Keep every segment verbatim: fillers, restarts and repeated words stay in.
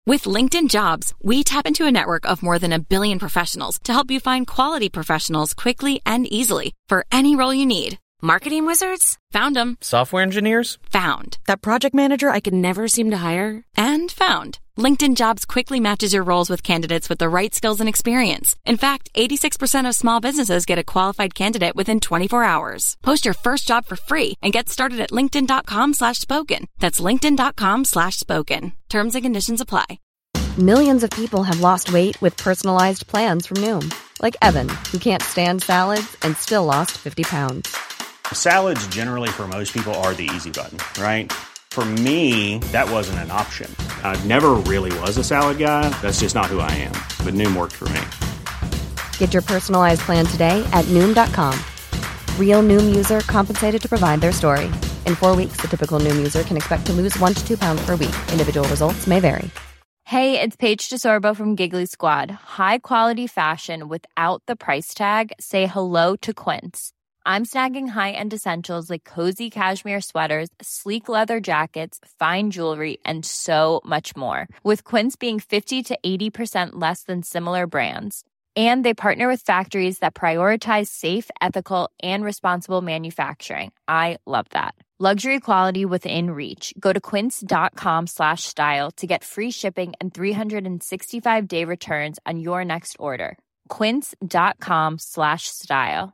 With LinkedIn Jobs, we tap into a network of more than a billion professionals to help you find quality professionals quickly and easily for any role you need. Marketing wizards? Found them. Software engineers? Found. That project manager I could never seem to hire? And found. LinkedIn Jobs quickly matches your roles with candidates with the right skills and experience. In fact, eighty-six percent of small businesses get a qualified candidate within twenty-four hours. Post your first job for free and get started at linkedin.com slash spoken. That's linkedin.com slash spoken. Terms and conditions apply. Millions of people have lost weight with personalized plans from Noom. Like Evan, who can't stand salads and still lost fifty pounds. Salads generally for most people are the easy button, right? For me, that wasn't an option. I never really was a salad guy. That's just not who I am. But Noom worked for me. Get your personalized plan today at Noom dot com. Real Noom user compensated to provide their story. In four weeks, the typical Noom user can expect to lose one to two pounds per week. Individual results may vary. Hey, it's Paige DeSorbo from Giggly Squad. High quality fashion without the price tag. Say hello to Quince. I'm snagging high-end essentials like cozy cashmere sweaters, sleek leather jackets, fine jewelry, and so much more. With Quince being fifty to eighty percent less than similar brands. And they partner with factories that prioritize safe, ethical, and responsible manufacturing. I love that. Luxury quality within reach. Go to quince.com slash style to get free shipping and three sixty-five day returns on your next order. Quince.com slash style.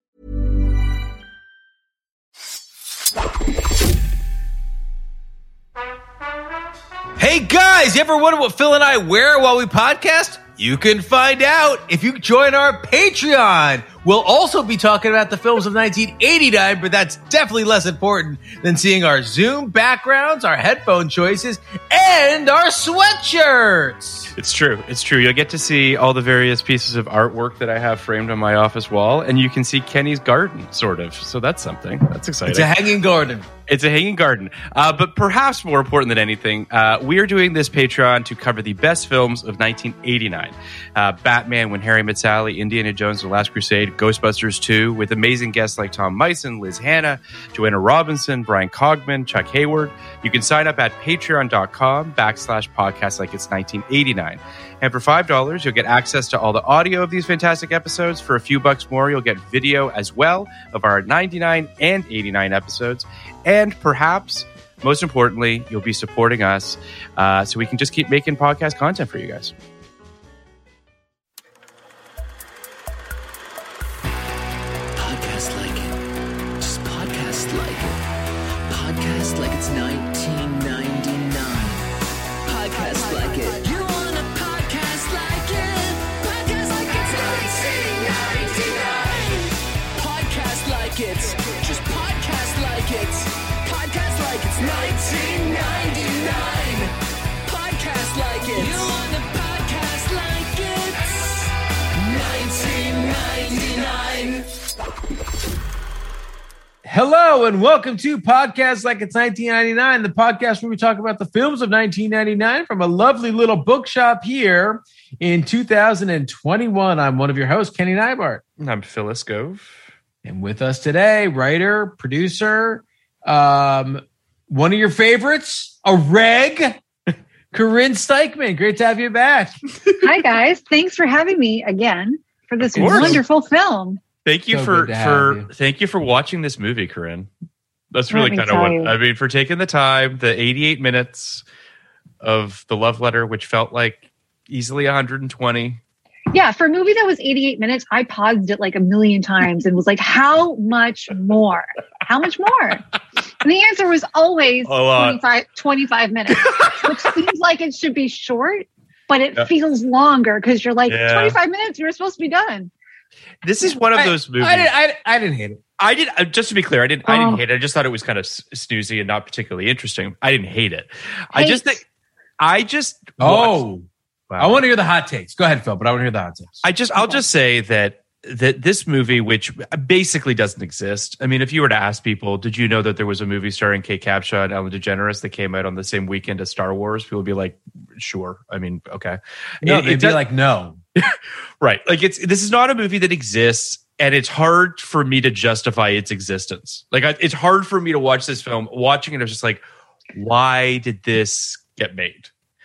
Hey guys, you ever wonder what Phil and I wear while we podcast? You can find out if you join our Patreon. We'll also be talking about the films of nineteen eighty-nine, but that's definitely less important than seeing our Zoom backgrounds, our headphone choices, and our sweatshirts. It's true. It's true. You'll get to see all the various pieces of artwork that I have framed on my office wall, and you can see Kenny's garden, sort of. So that's something. That's exciting. It's a hanging garden. It's a hanging garden. Uh, but perhaps more important than anything, uh, we are doing this Patreon to cover the best films of nineteen eighty-nine. Uh, Batman, When Harry Met Sally, Indiana Jones, The Last Crusade, Ghostbusters two, with amazing guests like Tom Meissen, Liz Hanna, Joanna Robinson, Brian Cogman, Chuck Hayward. You can sign up at patreon.com backslash podcast like it's nineteen eighty-nine. And for five dollars, you'll get access to all the audio of these fantastic episodes. For a few bucks more, you'll get video as well of our ninety-nine and eighty-nine episodes. And perhaps, most importantly, you'll be supporting us uh, so we can just keep making podcast content for you guys. Podcast like it. Just podcast like it. Podcast like it's nineteen ninety-nine. Podcast like it. You want a podcast like it? Podcast like it's nineteen ninety-nine. Podcast like it's just podcast like it's podcast like it's nineteen ninety-nine. Podcast like it. You want a podcast like it's nineteen ninety-nine. Hello and welcome to Podcast Like It's nineteen ninety-nine, the podcast where we talk about the films of nineteen ninety-nine from a lovely little bookshop here in two thousand twenty-one. I'm one of your hosts, Kenny Neibart. I'm Phyllis Gove. And with us today, writer, producer, um, one of your favorites, a reg, Corinne Steichman. Great to have you back. Hi, guys. Thanks for having me again for this wonderful film. Thank you So for, good to have for you. thank you for watching this movie, Corinne. That's Let really me kind of tell what you. I mean, for taking the time, the eighty-eight minutes of the love letter, which felt like easily one hundred twenty. Yeah, for a movie that was eighty-eight minutes, I paused it like a million times and was like, how much more? How much more? And the answer was always A lot. twenty-five, twenty-five minutes, which seems like it should be short, but it Yeah. feels longer because you're like, Yeah. twenty-five minutes, you're supposed to be done. This is one of I- those movies. I, did, I, I didn't hate it. I did uh, just to be clear. I didn't. I Oh. didn't hate it. I just thought it was kind of s- snoozy and not particularly interesting. I didn't hate it. I Hate. just think. I just. Oh, watched- I want to hear the hot takes. Go ahead, Phil, but I want to hear the hot takes. I just. I'll just say that that this movie, which basically doesn't exist. I mean, if you were to ask people, did you know that there was a movie starring Kate Capshaw and Ellen DeGeneres that came out on the same weekend as Star Wars? People would be like, sure. I mean, okay. no, It- they'd it be does- like, no. Right. Like it's this is not a movie that exists, and it's hard for me to justify its existence. Like I, it's hard for me to watch this film. Watching it, I was just like, why did this get made?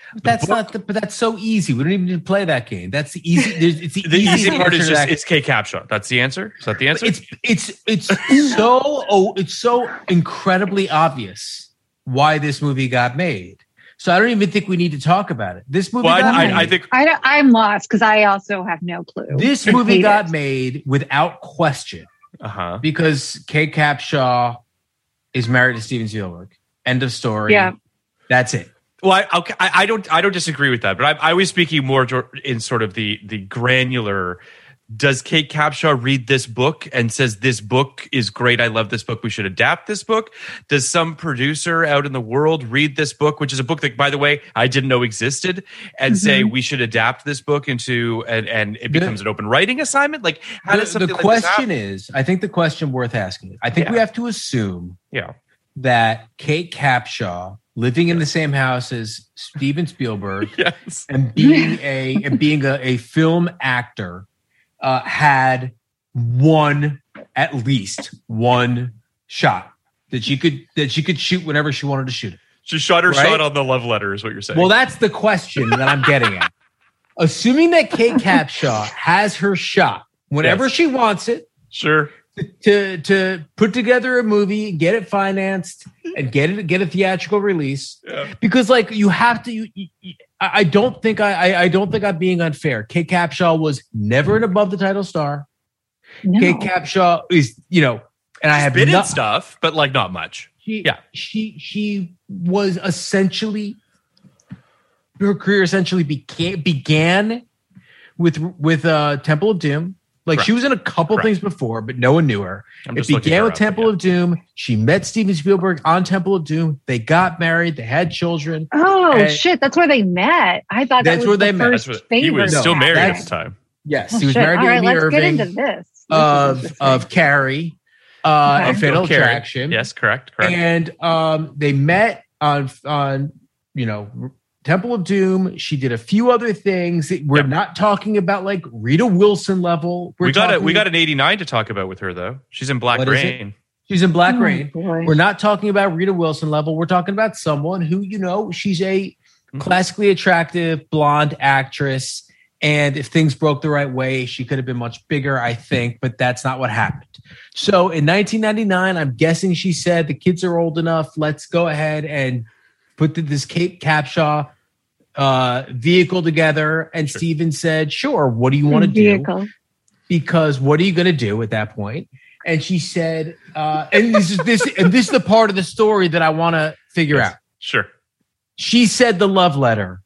But that's not. The, but that's so easy. We don't even need to play that game. That's the easy. It's the, The easy part is answer to just that. it's Kate Capshaw. That's the answer. Is that the answer? It's it's it's so oh it's so incredibly obvious why this movie got made. So I don't even think we need to talk about it. This movie Well, got I, made. I think I don't, I'm lost because I also have no clue. This I movie hate got it. made without question uh-huh. because Kate Capshaw is married to Steven Spielberg. End of story. Yeah. That's it. Well, I, okay, I, I don't, I don't disagree with that, but I, I was speaking more in sort of the the granular. Does Kate Capshaw read this book and says this book is great? I love this book. We should adapt this book. Does some producer out in the world read this book, which is a book that, by the way, I didn't know existed, and Mm-hmm. say we should adapt this book into and and it becomes an open writing assignment? Like, how The, does something the like this question happen? is, I think the question worth asking. I think Yeah. we have to assume Yeah, that Kate Capshaw, living in the same house as Steven Spielberg, yes, and being a and being a, a film actor, uh, had one at least one shot that she could that she could shoot whenever she wanted to shoot it. she shot her Right? shot on the love letter, is what you're saying. Well, that's the question that I'm getting at. Assuming that Kate Capshaw has her shot whenever Yes. she wants it sure. to to put together a movie, get it financed, and get it get a theatrical release. Yeah. Because like you have to, you, you, I I don't think I, I I don't think I'm being unfair. Kate Capshaw was never an above the title star. No. Kate Capshaw is, you know, and I have Bit no, and stuff, but like not much. She, Yeah. she she was essentially her career essentially began began with with uh, Temple of Doom. Like Correct. she was in a couple Correct. things before, but no one knew her. I'm It just looking began her with up, Temple yeah. of Doom. She met Steven Spielberg on Temple of Doom. They got married. They had children. Oh And- shit! That's where they met. I thought that That's was where the they met. first That's what, he favor was No, still married at that's- the time. Yes, Oh, he was shit. married All to right, Amy let's Irving get into this. This is of interesting. of Carrie uh, Okay. and Fatal Oh, Carrie. Attraction. Yes, correct, correct. And um, they met on on you know Temple of Doom. She did a few other things. We're Yeah. not talking about like Rita Wilson level. We're we got a, talking- we got an eighty-nine to talk about with her though. She's in Black What is it? Rain. She's in Black Oh, Rain. boy. We're not talking about Rita Wilson level. We're talking about someone who, you know, she's a classically attractive blonde actress. And if things broke the right way, she could have been much bigger, I think, but that's not what happened. So in nineteen ninety-nine, I'm guessing she said the kids are old enough. Let's go ahead and put the, this Kate Capshaw uh, vehicle together. And Sure. Steven said, sure, what do you want to do? Vehicle. Because what are you going to do at that point? And she said, uh, and this is this, and this is the part of the story that I want to figure Yes. out. Sure. She said the love letter.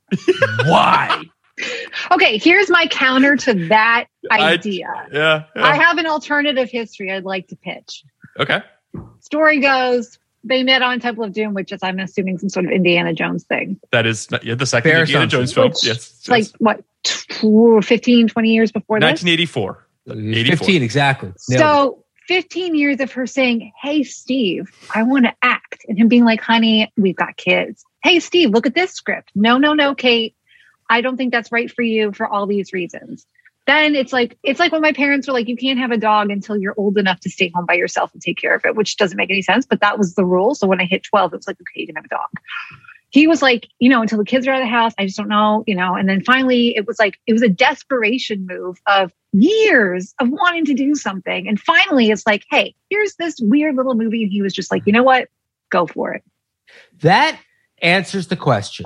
Why? Okay, here's my counter to that I- idea. Yeah. yeah. I have an alternative history I'd like to pitch. okay. Story goes, they met on Temple of Doom, which is, I'm assuming, some sort of Indiana Jones thing. That is not, yeah, the second Fair Indiana assumption. Jones film. Which Yes. It's like, what, tw- fifteen, twenty years before this? nineteen eighty-four. eighty-four. fifteen, exactly. Nailed it. So fifteen years of her saying, hey, Steve, I want to act. And him being like, honey, we've got kids. Hey, Steve, look at this script. No, no, no, Kate. I don't think that's right for you for all these reasons. Then it's like, it's like when my parents were like, you can't have a dog until you're old enough to stay home by yourself and take care of it, which doesn't make any sense. But that was the rule. So when I hit twelve, it was like, okay, you can have a dog. He was like, you know, until the kids are out of the house, I just don't know, you know. And then finally, it was like, it was a desperation move of years of wanting to do something. And finally, it's like, hey, here's this weird little movie. And he was just like, you know what? Go for it. That answers the question.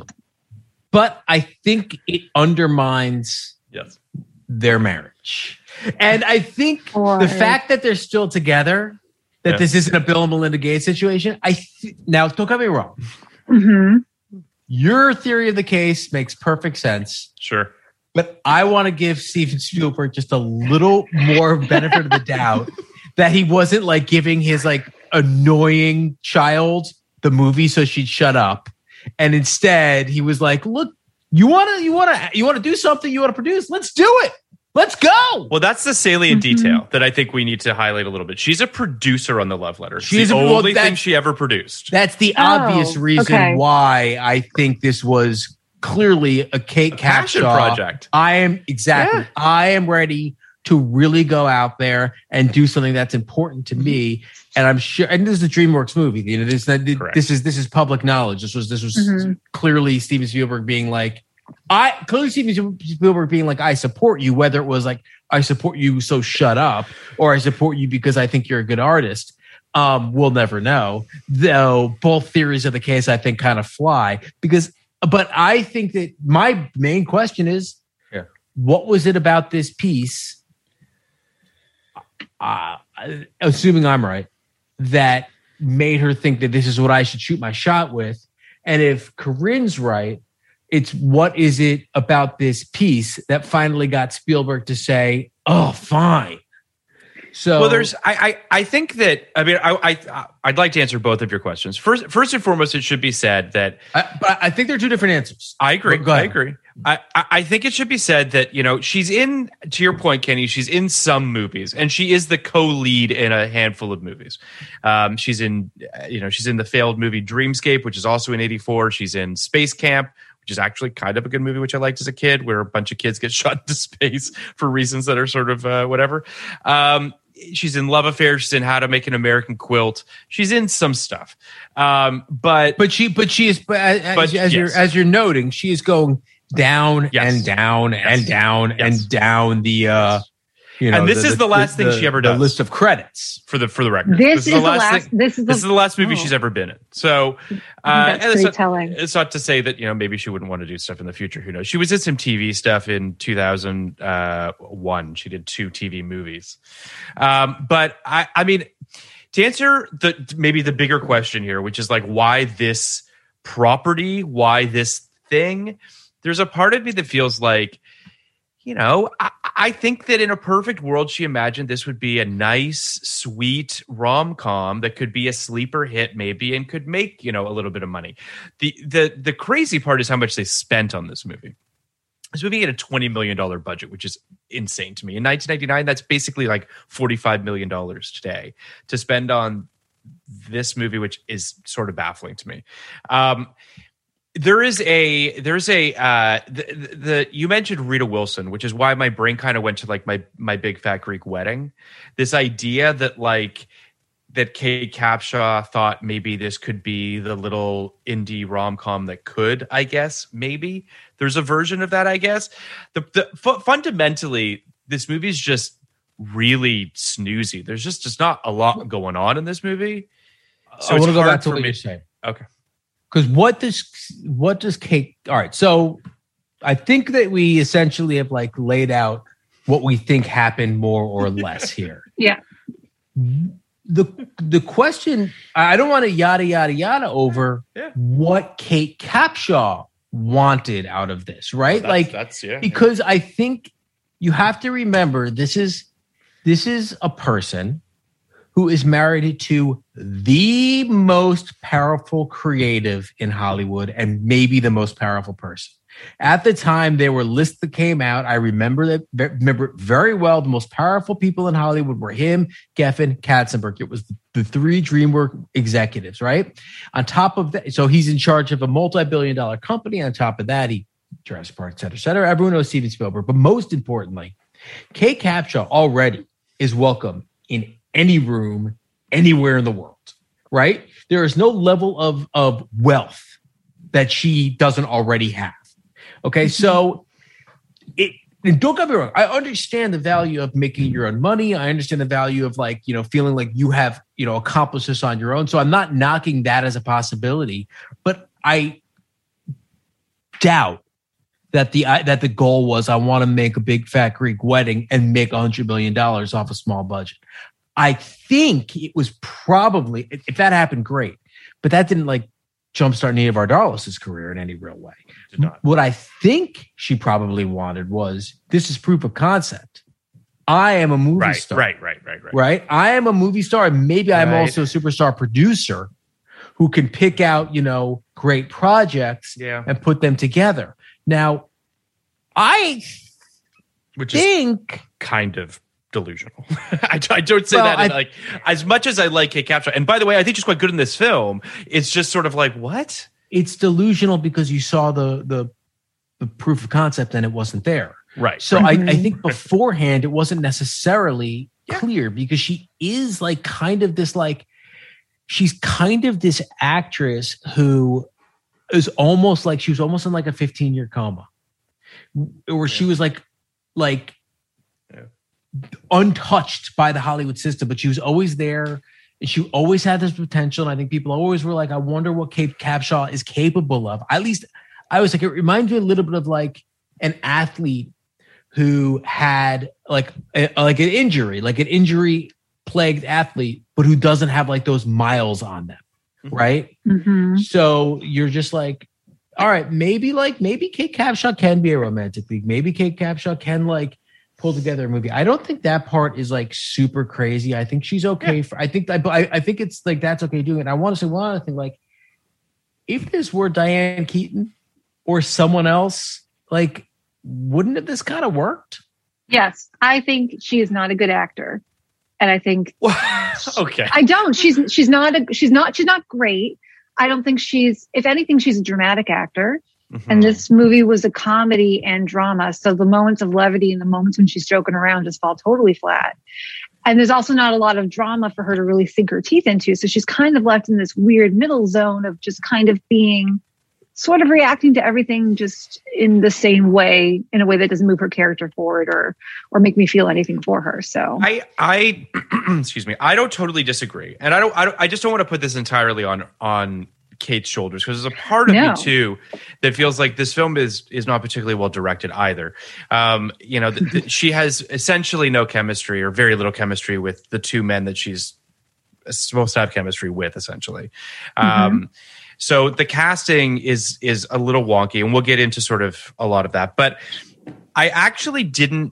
But I think it undermines Yes. their marriage. And I think Or- the fact that they're still together, that Yeah. this isn't a Bill and Melinda Gates situation, I th- now don't get me wrong. Mm-hmm. Your theory of the case makes perfect sense. Sure. But I want to give Steven Spielberg just a little more benefit of the doubt that he wasn't like giving his like annoying child the movie so she'd shut up. And instead he was like, look, you want to, you want to, you want to do something you want to produce. Let's do it. Let's go. Well, that's the salient Mhm. detail that I think we need to highlight a little bit. She's a producer on the love letter. It's She's the a- well, only that- thing she ever produced. That's the Oh, obvious reason okay. why I think this was clearly a Kate A passion Capshaw project. I am exactly. Yeah. I am ready to really go out there and do something that's important to me. And I'm sure, and this is a DreamWorks movie. You know, this, this is this is public knowledge. This was this was mm-hmm. clearly Steven Spielberg being like, I clearly Steven Spielberg being like, I support you. Whether it was like, I support you, so shut up, or I support you because I think you're a good artist. Um, we'll never know. Though both theories of the case, I think, kind of fly because. But I think that my main question is, yeah. what was it about this piece? Uh, assuming I'm right, that made her think that this is what I should shoot my shot with. And if Corinne's right, it's what is it about this piece that finally got Spielberg to say, oh, fine. So, well, there's, I, I, I think that, I mean, I, I, I'd like to answer both of your questions. First, first and foremost, it should be said that, I, but I think they're two different answers. I agree. I agree. I, I think it should be said that, you know, she's in, to your point, Kenny, she's in some movies and she is the co-lead in a handful of movies. Um, she's in, you know, she's in the failed movie Dreamscape, which is also in eighty-four. She's in Space Camp, which is actually kind of a good movie, which I liked as a kid, where a bunch of kids get shot into space for reasons that are sort of uh, whatever. Um, she's in Love Affair. She's in How to Make an American Quilt. She's in some stuff. Um, but but she but she is but as, but, as yes. you're as you're noting, she is going down yes. and down yes. and down yes. and down the uh yes. you know, and this the, is the, the last the, thing the, she ever the does. List of credits for the for the record. This, this is, is the last. last thing, this is the, this is the last movie oh. she's ever been in. So uh, that's and pretty it's telling. Not, it's not to say that, you know, maybe she wouldn't want to do stuff in the future. Who knows? She was in some T V stuff in two thousand one. She did two T V movies. Um, but I, I mean, to answer the maybe the bigger question here, which is like, why this property? Why this thing? There's a part of me that feels like, you know, I, I think that in a perfect world, she imagined this would be a nice, sweet rom-com that could be a sleeper hit maybe and could make, you know, a little bit of money. The the the crazy part is how much they spent on this movie. This movie had a twenty million dollars budget, which is insane to me. In nineteen ninety-nine, that's basically like forty-five million dollars today to spend on this movie, which is sort of baffling to me. Um, There is a there's a uh, the, the, the you mentioned Rita Wilson, which is why my brain kind of went to like my my Big Fat Greek Wedding. This idea that like that Kate Capshaw thought maybe this could be the little indie rom-com that could, I guess, maybe there's a version of that. I guess the, the fu- fundamentally this movie is just really snoozy. There's just just not a lot going on in this movie. So I want to go hard back to for what me. you're saying. Okay. Because what does what does Kate? All right, so I think that we essentially have like laid out what we think happened more or less here. Yeah. The the question, I don't want to yada yada yada over yeah. what Kate Capshaw wanted out of this, right? That's, like that's yeah. Because I think you have to remember this is this is a person who is married to the most powerful creative in Hollywood and maybe the most powerful person. At the time, there were lists that came out. I remember that remember it very well. The most powerful people in Hollywood were him, Geffen, Katzenberg. It was the three DreamWorks executives, right? On top of that, so he's in charge of a multi-billion dollar company. On top of that, he Jurassic Park, et cetera, et cetera. Everyone knows Steven Spielberg. But most importantly, Kate Capshaw already is welcome in any room, anywhere in the world, right? There is no level of, of wealth that she doesn't already have. Okay, so it, and don't get me wrong, I understand the value of making your own money. I understand the value of like, you know, feeling like you have, you know, accomplished this on your own. So I'm not knocking that as a possibility, but I doubt that the uh, that the goal was I want to make a Big Fat Greek Wedding and make one hundred million dollars off a small budget. I think it was probably, if that happened, great. But that didn't like jumpstart Nia Vardalos' career in any real way. Did not. What I think she probably wanted was, this is proof of concept. I am a movie right, star. Right, right, right, right. Right? I am a movie star. And maybe I'm right. also a superstar producer who can pick out, you know, great projects yeah. and put them together. Now, I Which think... is kind of delusional. I, I don't say well, that in I, like as much as I like Kate Capshaw. And by the way, I think she's quite good in this film. It's just sort of like, what? It's delusional because you saw the the, the proof of concept and it wasn't there. Right. So mm-hmm. I, I think beforehand it wasn't necessarily yeah. clear because she is like kind of this like she's kind of this actress who is almost like she was almost in like a fifteen year coma where yeah. she was like like yeah. untouched by the Hollywood system, but she was always there. And she always had this potential. And I think people always were like, I wonder what Kate Capshaw is capable of. At least I was like, it reminds me a little bit of like an athlete who had like a, like an injury, like an injury plagued athlete, but who doesn't have like those miles on them. Right. Mm-hmm. So you're just like, all right, maybe like, maybe Kate Capshaw can be a romantic lead. Maybe Kate Capshaw can like pull together a movie. I don't think that part is like super crazy. I think she's okay. Yeah. For, I think, I, I think it's like, that's okay doing it. And I want to say one other thing, like if this were Diane Keaton or someone else, like, wouldn't this kind of worked? Yes. I think she is not a good actor. And I think, okay, I don't, she's, she's not, a, she's not, she's not great. I don't think she's, if anything, she's a dramatic actor. Mm-hmm. And this movie was a comedy and drama. So the moments of levity and the moments when she's joking around just fall totally flat. And there's also not a lot of drama for her to really sink her teeth into. So she's kind of left in this weird middle zone of just kind of being sort of reacting to everything just in the same way, in a way that doesn't move her character forward or or make me feel anything for her. So I, I excuse me, I don't totally disagree, and I don't, I don't, I just don't want to put this entirely on on Kate's shoulders because there's a part of no. me too that feels like this film is is not particularly well directed either. Um, you know, the, the, she has essentially no chemistry or very little chemistry with the two men that she's supposed to have chemistry with, essentially. Mm-hmm. Um, So the casting is is a little wonky, and we'll get into sort of a lot of that. But I actually didn't.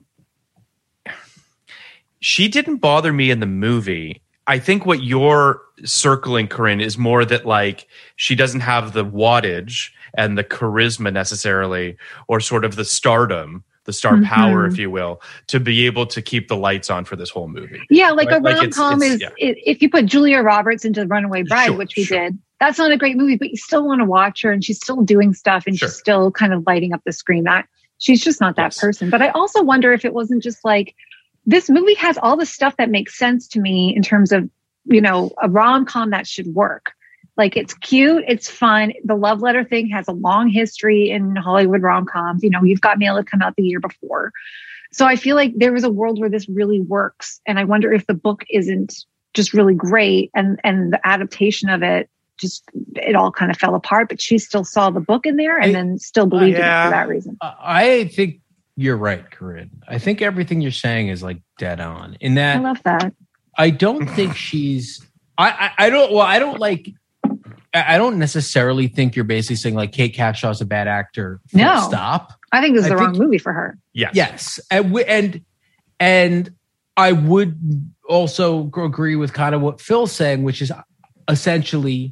She didn't bother me in the movie. I think what you're circling, Corinne, is more that like she doesn't have the wattage and the charisma necessarily, or sort of the stardom, the star mm-hmm. power, if you will, to be able to keep the lights on for this whole movie. Yeah, like right? a rom-com like is yeah. if you put Julia Roberts into Runaway Bride, sure, which we sure. did. That's not a great movie, but you still want to watch her and she's still doing stuff and sure. she's still kind of lighting up the screen. That she's just not that yes. person. But I also wonder if it wasn't just like this movie has all the stuff that makes sense to me in terms of, you know, a rom-com that should work. Like it's cute, it's fun. The love letter thing has a long history in Hollywood rom-coms. You know, You've Got Mail had come out the year before. So I feel like there was a world where this really works. And I wonder if the book isn't just really great and, and the adaptation of it, just it all kind of fell apart, but she still saw the book in there and I, then still believed uh, yeah, in it for that reason. I think you're right, Corinne. I think everything you're saying is like dead on in that. I love that. I don't think she's, I, I, I don't, well, I don't like, I don't necessarily think you're basically saying like Kate Capshaw is a bad actor. No. Stop. I think this is I the think, wrong movie for her. Yes. Yes. And, and, and I would also agree with kind of what Phil's saying, which is essentially,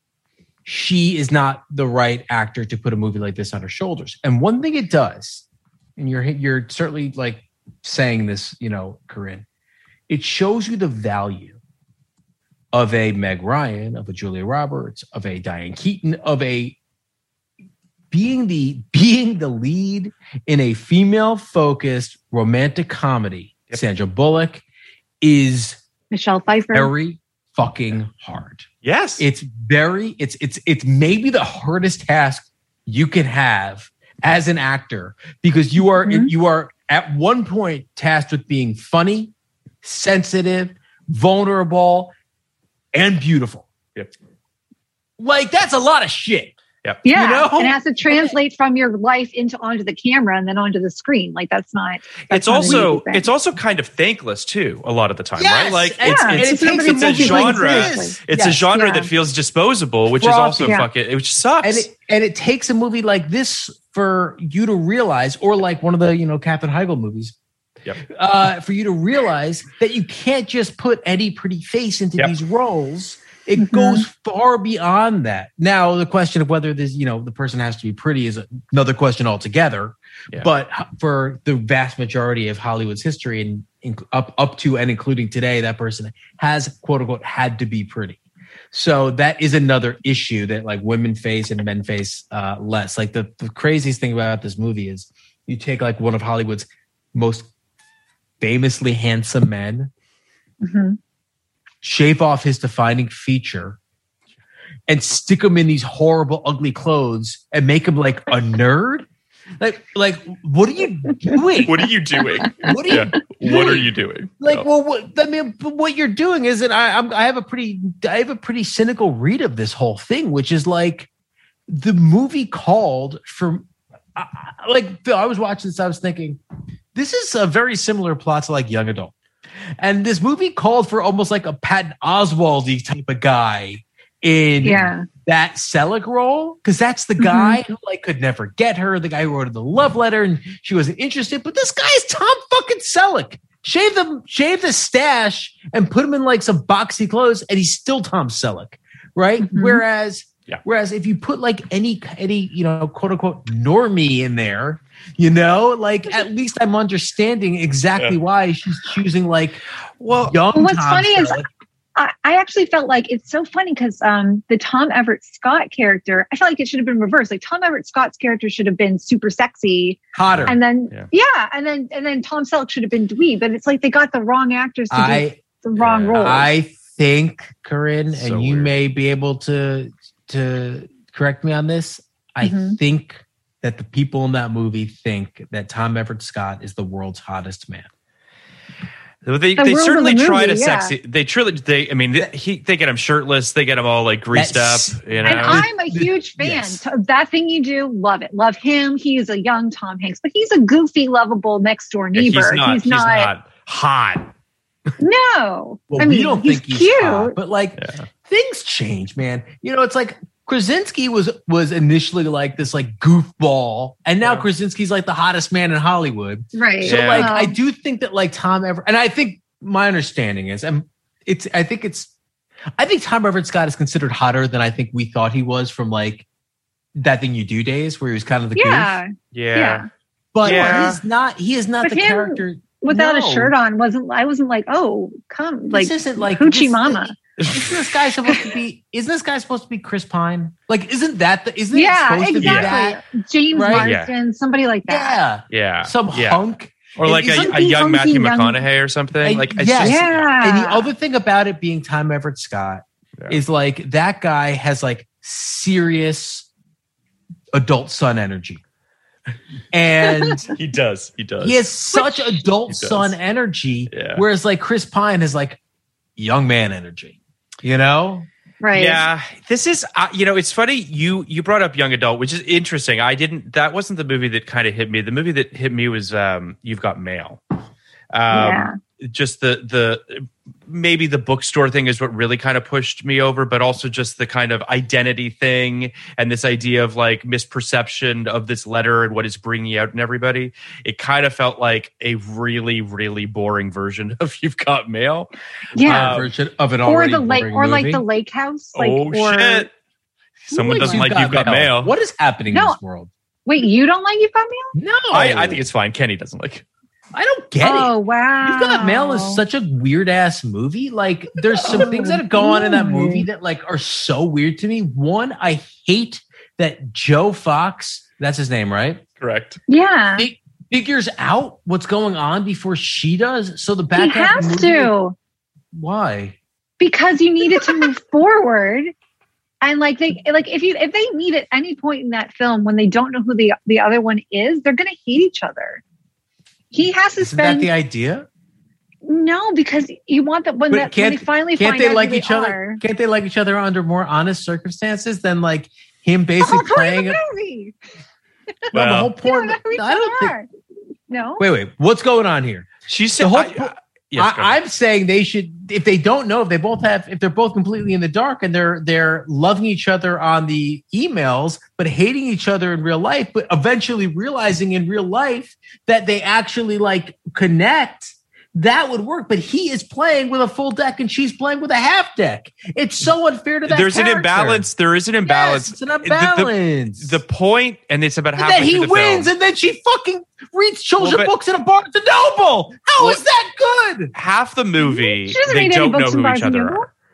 she is not the right actor to put a movie like this on her shoulders. And one thing it does, and you're you're certainly like saying this, you know, Corinne, it shows you the value of a Meg Ryan, of a Julia Roberts, of a Diane Keaton, of a being the being the lead in a female-focused romantic comedy. Yep. Sandra Bullock is Michelle Pfeiffer. Very fucking hard. Yes. It's very, it's, it's, it's maybe the hardest task you can have as an actor because you are, mm-hmm. you are at one point tasked with being funny, sensitive, vulnerable, and beautiful. Yep. Like that's a lot of shit. Yep. Yeah. You know? And it has to translate from your life into onto the camera and then onto the screen. Like that's not. That's it's not also it's also kind of thankless too. A lot of the time, yes! right? Like yeah. it's it's, it's, it's, it's a genre. It's yes. a genre yeah. that feels disposable, which Frothy. is also yeah. fucking which sucks. And it and it takes a movie like this for you to realize, or like one of the you know Katherine Heigl movies. Yep. Uh, for you to realize that you can't just put any pretty face into yep. these roles. It mm-hmm. goes far beyond that. Now, the question of whether this, you know, the person has to be pretty is another question altogether. Yeah. But for the vast majority of Hollywood's history and in, up up to and including today, that person has, quote unquote, had to be pretty. So that is another issue that like women face and men face uh, less. Like the, the craziest thing about this movie is you take like one of Hollywood's most famously handsome men, Mm-hmm. shave off his defining feature, and stick him in these horrible, ugly clothes and make him like a nerd. Like, like, what are you doing? What are you doing? What are you? Yeah. Doing? What are you doing? Like, No. well, what, I mean, what you're doing is that I, I'm, I have a pretty, I have a pretty cynical read of this whole thing, which is like the movie called for, uh, like, I was watching this, I was thinking, this is a very similar plot to like Young Adult, and this movie called for almost like a Patton Oswalt-y type of guy in Yeah. that Selleck role, because that's the guy who like could never get her, the guy who wrote her the love letter, and she wasn't interested. But this guy is Tom fucking Selleck. Shave the shave the stash and put him in like some boxy clothes, and he's still Tom Selleck, right? Mhm. Whereas, Yeah. whereas if you put like any any you know quote unquote normie in there, you know, like at least I'm understanding exactly Yeah. why she's choosing like Well, young. Well, what's Tom funny is Selleck. I, I actually felt like it's so funny because um, the Tom Everett Scott character, I felt like it should have been reversed. Like Tom Everett Scott's character should have been super sexy, hotter. and then Yeah. yeah, and then and then Tom Selleck should have been dweeb. But it's like they got the wrong actors to do I the wrong yeah, roles. I think, Corinne, So and you weird. may be able to to correct me on this. I Mhm. think that the people in that movie think that Tom Everett Scott is the world's hottest man. They, The they rules of certainly the try to movie, yeah. sexy. They truly, they. I mean, they, he, they get him shirtless. They get him all like greased That's- up. You know, And I'm a The- huge fan. yes. T- That thing you do, love it. Love him. He's a young Tom Hanks, but he's a goofy, lovable next door Yeah, neighbor. he's not. He's not hot. No. Well, I mean, we don't he's think he's cute. hot, but like Yeah. things change, man. You know, it's like Krasinski was was initially like this like goofball, and now Yeah. Krasinski's like the hottest man in Hollywood. Right. So Yeah. like Well, I do think that like Tom Everett, and I think my understanding is, and it's I think it's I think Tom Everett Scott is considered hotter than I think we thought he was from like That Thing You Do days, where he was kind of the goof. yeah. Yeah. Yeah. But Yeah. he's not. He is not But the him character. Without No. a shirt on, wasn't I wasn't like, oh, come like This isn't like Hoochie this- Mama. Isn't this guy supposed to be? Isn't this guy supposed to be Chris Pine? Like, isn't that the? Isn't Yeah, it supposed to be that? exactly. James Right? Marsden, somebody like that. Yeah, Yeah. some yeah. hunk. Or like a, Something a young funky Matthew young- McConaughey or something. And Like, it's yes. just, Yeah. And the other thing about it being Tom Everett Scott Yeah. is like that guy has like serious adult son energy, and he does. He does. he has such adult He does. son energy. Yeah. Whereas like Chris Pine has like young man energy. You know? Right. Yeah, this is uh, you know, it's funny you you brought up young adult, which is interesting. I didn't. That wasn't the movie that kind of hit me. The movie that hit me was um, You've Got Mail. Um, Yeah. Just the the maybe the bookstore thing is what really kind of pushed me over, but also just the kind of identity thing and this idea of like misperception of this letter and what it's bringing out in everybody. It kind of felt like a really really boring version of You've Got Mail. Yeah. Uh, Version of an or already the lake boring or like movie. the lake house. Like oh or shit! Someone Who likes doesn't like You've Got Mail. What is happening in No. this world? wait, you don't like You've Got Mail? No, I, I think it's fine. Kenny doesn't like it. I don't get Oh it. wow. You've Got Mail is such a weird ass movie. Like, there's some things that go on in that movie that like are so weird to me. One, I hate that Joe Fox, that's his name, right? Correct. Yeah. Fig- figures out what's going on before she does. So the He back half of has the movie, to. why? Because you needed to move forward. And like they like if you if they meet at any point in that film when they don't know who the the other one is, they're gonna hate each other. He has to Isn't that spend the idea? no, because you want that when, But that, when can't- they finally Can't find they out like who each they other? are. Can't they like each other under more honest circumstances than like him The whole basically point of playing? the A, movie. well, the Well- whole You point. don't know who each I don't other think. are. No. Wait, wait. What's going on here? She said, The whole I- po- I- yes, go I, ahead. I'm saying they should, if they don't know, if they both have, if they're both completely in the dark and they're they're loving each other on the emails, but hating each other in real life, but eventually realizing in real life that they actually like connect, that would work. But he is playing with a full deck and she's playing with a half deck. It's so unfair to that. There's an character. imbalance. There is an imbalance. Yes, it's an The- the- imbalance. The, point, and it's about and halfway then he through the wins, film. and then she fucking reads children's Well, but- books in a Barnes and Noble. How Well- is that good? Half the movie, She doesn't they read any don't know books in who Barnes each and other Noble. are.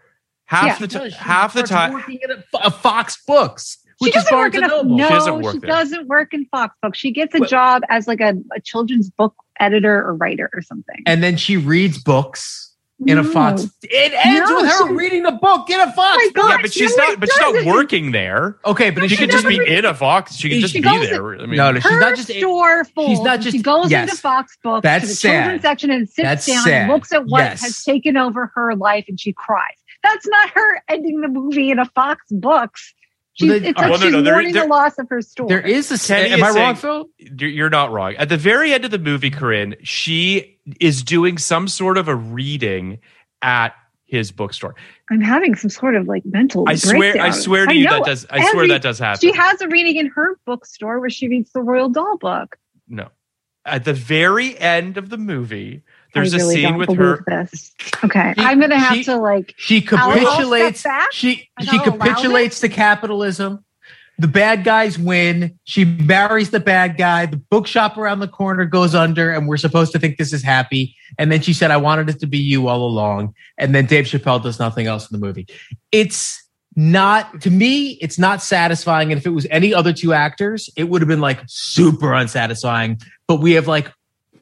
half Yeah. the No, time, she half the starts time. working at a, a Fox Books, She which is doesn't work Barnes in and a Noble. no. She doesn't work she there. doesn't work in Fox Books. She gets a Well- job as like a, a children's book editor or writer or something. And then she reads books in a No. Fox. It ends No, with her she- reading a book in a Fox. my book. God, Yeah, but she's no, not. it But she's not doesn't. working there. Okay, but She she could just be never- in a Fox. She could just She be goes- there. I mean, No, no, she's Her not just. store folds. she's not just- She goes yes. into Fox Books That's to the sad. children's section and sits That's down sad. and looks at what Yes. has taken over her life, and she cries. That's not her ending the movie in a Fox Books. She's, Well, then- it's well, like no, she's no, there- mourning there- the loss of her store. There is a. Kenny Am is I wrong, saying- Phil? You're you're not wrong. At the very end of the movie, Corinne, she is doing some sort of a reading at his bookstore. I'm having some sort of like mental. I swear, I breakdown. swear to you know. that does. I swear Every- that does happen. She has a reading in her bookstore where she reads the Royal Doll book. No, at the very end of the movie, there's I a really scene don't with believe her. This. Okay, She- I'm gonna have she- to like. She I'll- I'll step capitulates. back. She And she I'll allow capitulates to capitalism. The bad guys win. She marries the bad guy. The bookshop around the corner goes under, and we're supposed to think this is happy. And then she said, "I wanted it to be you all along." And then Dave Chappelle does nothing else in the movie. It's not, to me, it's not satisfying. And if it was any other two actors, it would have been like super unsatisfying. But we have like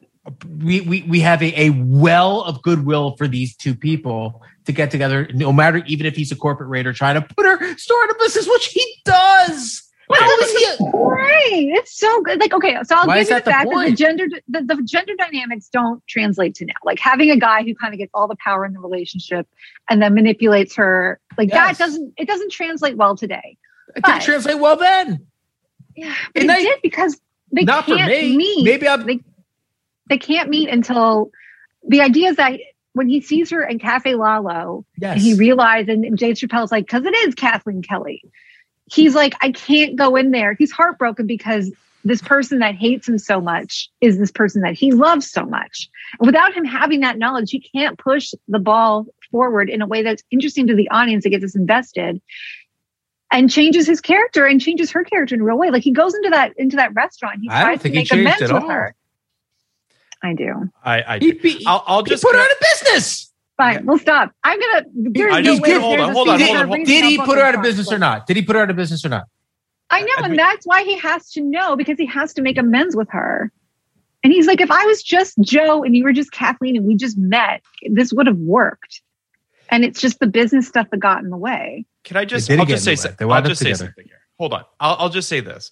we we we have a, a well of goodwill for these two people to get together, no matter, even if he's a corporate raider trying to put her store into business, which he does. How is he? Right. It's so good. Like, okay, so I'll Why give is you that the the fact that the point? gender the, the gender dynamics don't translate to now. Like having a guy who kind of gets all the power in the relationship and then manipulates her, like Yes. that doesn't it doesn't translate well today. It didn't But- translate well then. Yeah, but And it I- did because they Not for can't me. meet. Maybe I'm. They, they can't meet until the idea is that when he sees her in Cafe Lalo, Yes. and he realized, and, and Dave Chappelle's like, because it is Kathleen Kelly. He's like, I can't go in there. He's heartbroken because this person that hates him so much is this person that he loves so much. And without him having that knowledge, he can't push the ball forward in a way that's interesting to the audience that gets us invested and changes his character and changes her character in a real way. Like he goes into that into that restaurant. He I don't tries to think he make changed amends at with all. her. I do. I, I He, do. he, I'll, I'll he just put her go- out of business. Fine, we'll stop. I'm gonna. There's I no just way did- that hold there's on, a hold on, scene hold where on, hold- reading Did a he book put her in out of Fox business or Books. not? Did he put her out of business or not? I know, I and mean- that's why he has to know because he has to make amends with her. And he's like, if I was just Joe and you were just Kathleen and we just met, this would have worked. And it's just the business stuff that got in the way. Can I just? They did I'll get just in say. the way. so- They I'll wound up just say together. something here. Hold on. I'll, I'll just say this.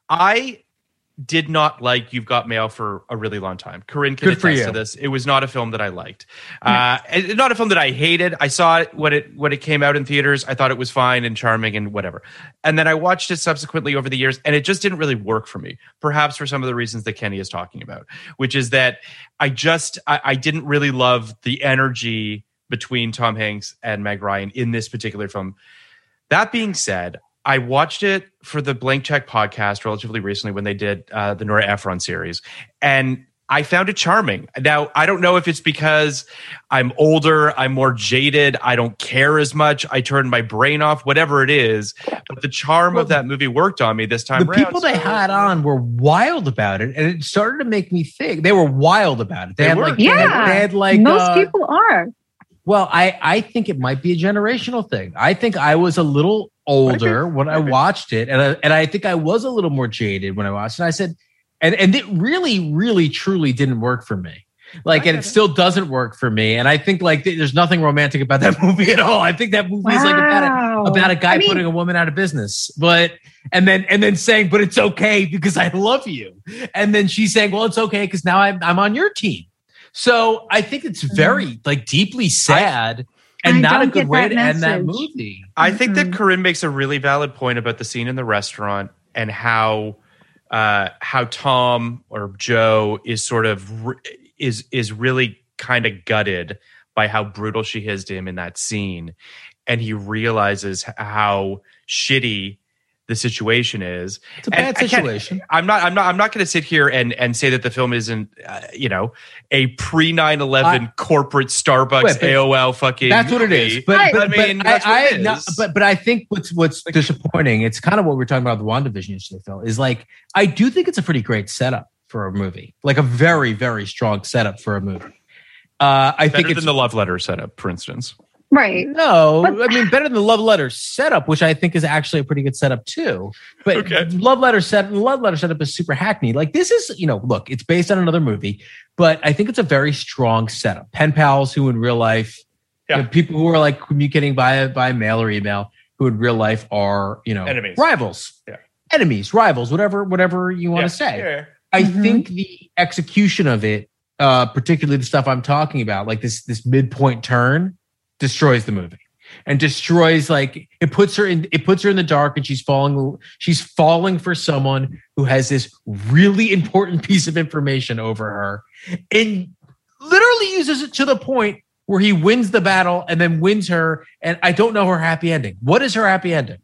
I did not like You've Got Mail for a really long time. Corinne can Good for attest you. to this. It was not a film that I liked. Uh, and not a film that I hated. I saw it when it when it came out in theaters. I thought it was fine and charming and whatever. And then I watched it subsequently over the years, and it just didn't really work for me. Perhaps for some of the reasons that Kenny is talking about, which is that I just I, I didn't really love the energy between Tom Hanks and Meg Ryan in this particular film. That being said, I watched it for the Blank Check podcast relatively recently when they did uh, the Nora Ephron series, and I found it charming. Now, I don't know if it's because I'm older, I'm more jaded, I don't care as much, I turned my brain off, whatever it is, but the charm of that movie worked on me this time The around. people they So- had on were wild about it, and it started to make me think. They were wild about it. They, They had were. like, they had- Yeah. they had like Most uh, people are. Well, I, I think it might be a generational thing. I think I was a little older when I watched it, and I, and I think I was a little more jaded when I watched it. I said, and and it really, really, truly didn't work for me. Like, and it still doesn't work for me. And I think like th- there's nothing romantic about that movie at all. I think that movie is like about a, Wow. about a guy I mean- putting a woman out of business, but and then and then saying, but it's okay because I love you, and then she's saying, well, it's okay because now I'm I'm on your team. So I think it's very like deeply sad and I not a don't good get way that to end that message. movie. I think that Mhm. Corinne makes a really valid point about the scene in the restaurant and how uh, how Tom or Joe is sort of re- is is really kind of gutted by how brutal she is to him in that scene, and he realizes how shitty the situation is. It's a And bad I can't- situation. I'm not. I'm not. I'm not going to sit here and and say that the film isn't, uh, you know, a pre nine eleven corporate Starbucks Wait, but A O L fucking. That's what it is. movie. But, Right. but, I mean, but that's what I, it I no, is. but but I think what's what's disappointing. It's kind of what we we're talking about with the WandaVision yesterday, Phil. Is like I do think it's a pretty great setup for a movie, like a very very strong setup for a movie. Uh, I Better think than it's the love letter setup, for instance. Right. No, But- I mean better than the love letter setup, which I think is actually a pretty good setup too. But Okay. love letter set, love letter setup is super hackneyed. Like this is, you know, look, it's based on another movie, but I think it's a very strong setup. Pen pals who in real life, Yeah. you know, people who are like communicating by by mail or email, who in real life are, you know, Enemies. rivals, Yeah. enemies, rivals, whatever, whatever you want Yeah. to say. Yeah, yeah. I Mhm. think the execution of it, uh, particularly the stuff I'm talking about, like this this midpoint turn, destroys the movie and destroys like it puts her in it puts her in the dark, and she's falling she's falling for someone who has this really important piece of information over her, and literally uses it to the point where he wins the battle and then wins her. And I don't know her happy ending. What is her happy ending?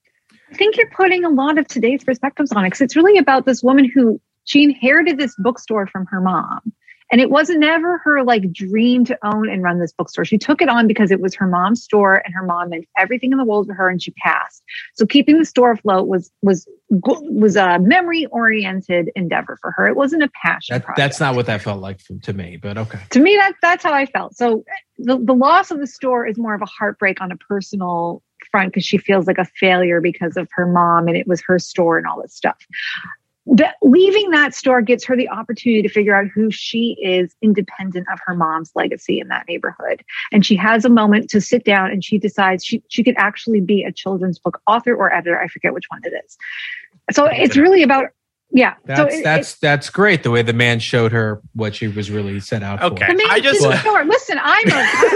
I think you're putting a lot of today's perspectives on it, because it's really about this woman who she inherited this bookstore from her mom. And it wasn't never her like dream to own and run this bookstore. She took it on because it was her mom's store, and her mom meant everything in the world to her, and she passed. So keeping the store afloat was was was a memory oriented endeavor for her. It wasn't a passion That, project. that's not what that felt like for, to me, but okay. To me, that, that's how I felt. So the, the loss of the store is more of a heartbreak on a personal front, because she feels like a failure because of her mom, and it was her store and all this stuff. But leaving that store gives her the opportunity to figure out who she is independent of her mom's legacy in that neighborhood. And she has a moment to sit down, and she decides she, she could actually be a children's book author or editor. I forget which one it is. So it's really about, yeah. That's so it, that's it, that's great. The way the man showed her what she was really set out Okay. for. the man I just- in the store. Listen, I'm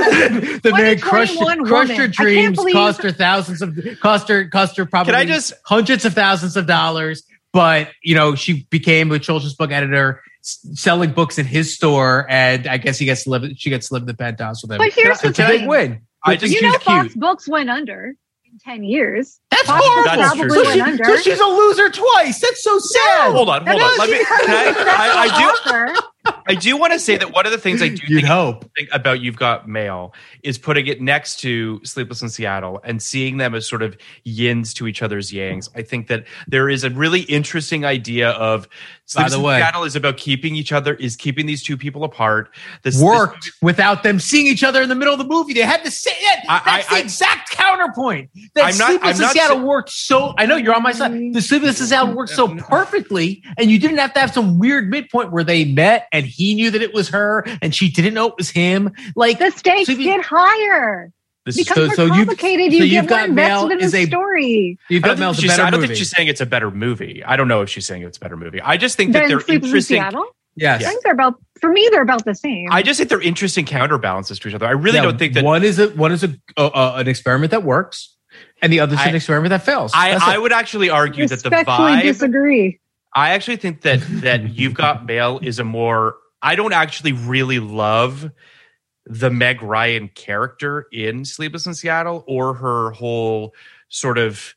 a, The man crushed, twenty twenty-one crushed her woman. I can't dreams, believe- cost her thousands of cost her cost her probably Can I just- hundreds of thousands of dollars. But you know, she became a children's book editor, s- selling books in his store, and I guess he gets to live. She gets to live in the penthouse with him. But here's the it's a big thing. win. I But just- you she's know, Fox cute. Books went under in ten years. That's Fox horrible. Books That's probably true. So, went she- under. so she's a loser twice. That's so sad. Hold on, hold on. Let me. Can I, I, I do. Author. I do want to say that one of the things I do You'd think, hope. think about You've Got Mail is putting it next to Sleepless in Seattle and seeing them as sort of yins to each other's yangs. I think that there is a really interesting idea of Sleepless the in way- Seattle is about keeping each other, is keeping these two people apart. This Worked this- without them seeing each other in the middle of the movie. They had to say it. I- That's I- the I- exact counterpoint. That I'm not- Sleepless I'm in not Seattle sa- worked so. I know you're on my side. The Sleepless in Seattle worked so perfectly, and you didn't have to have some weird midpoint where they met and he knew that it was her and she didn't know it was him. Like The stakes Sleepy- get higher. this It is- becomes so- so more you've- complicated. so You you've get more got Mail invested in is the a- story. You've I got don't, think Mel's a she's, better I don't movie. think she's saying it's a better movie. I don't know if she's saying it's a better movie. I just think that Then they're Sleepless in interesting. Seattle. Yes. I think they're about. For me, they're about the same. I just think they're interesting counterbalances to each other. I really Yeah, don't think that. one is a one is a uh, uh, an experiment that works, and the other is I- an experiment that fails. I, That's I it. would actually argue that the respectfully vibe. disagree. I actually think that that You've Got Mail is a more. I don't actually really love the Meg Ryan character in Sleepless in Seattle or her whole sort of.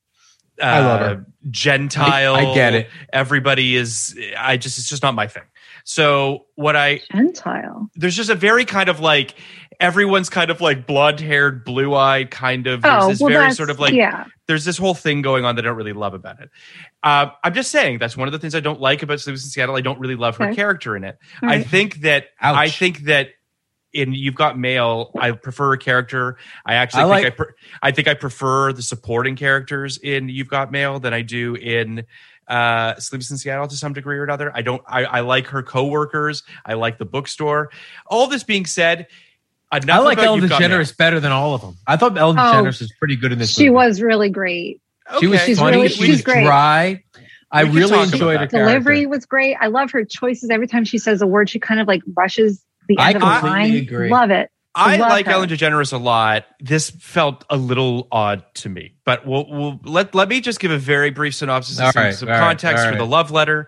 Uh, I love her. Gentile. I- I get it. Everybody is. I just. It's just not my thing. So what I Gentile. there's just a very kind of like everyone's kind of like blonde haired, blue eyed kind of. There's Oh, this well, very that's sort of like. yeah. There's this whole thing going on that I don't really love about it. Uh, I'm just saying that's one of the things I don't like about Sleepless in Seattle. I don't really love her Okay. character in it. All I right. think that Ouch. I think that in You've Got Mail, I prefer her character. I actually I think like- I, pre- I think I prefer the supporting characters in You've Got Mail than I do in uh Sleepless in Seattle to some degree or another. I don't I, I like her coworkers. I like the bookstore. All this being said, enough I like about Ellen You've Got Mail. DeGeneres better than all of them. I thought Ellen Oh, DeGeneres was pretty good in this She movie. was really great. She was Okay. She's funny. really- she she's was great. dry. I We can really talk about enjoyed that. her character. Delivery was great. I love her choices. Every time she says a word, she kind of like rushes the I end of the completely line. agree. Love it. I Love like her. Ellen DeGeneres a lot. This felt a little odd to me, but we'll, we'll let let me just give a very brief synopsis and All some, right, some all right, context all for right. the love letter.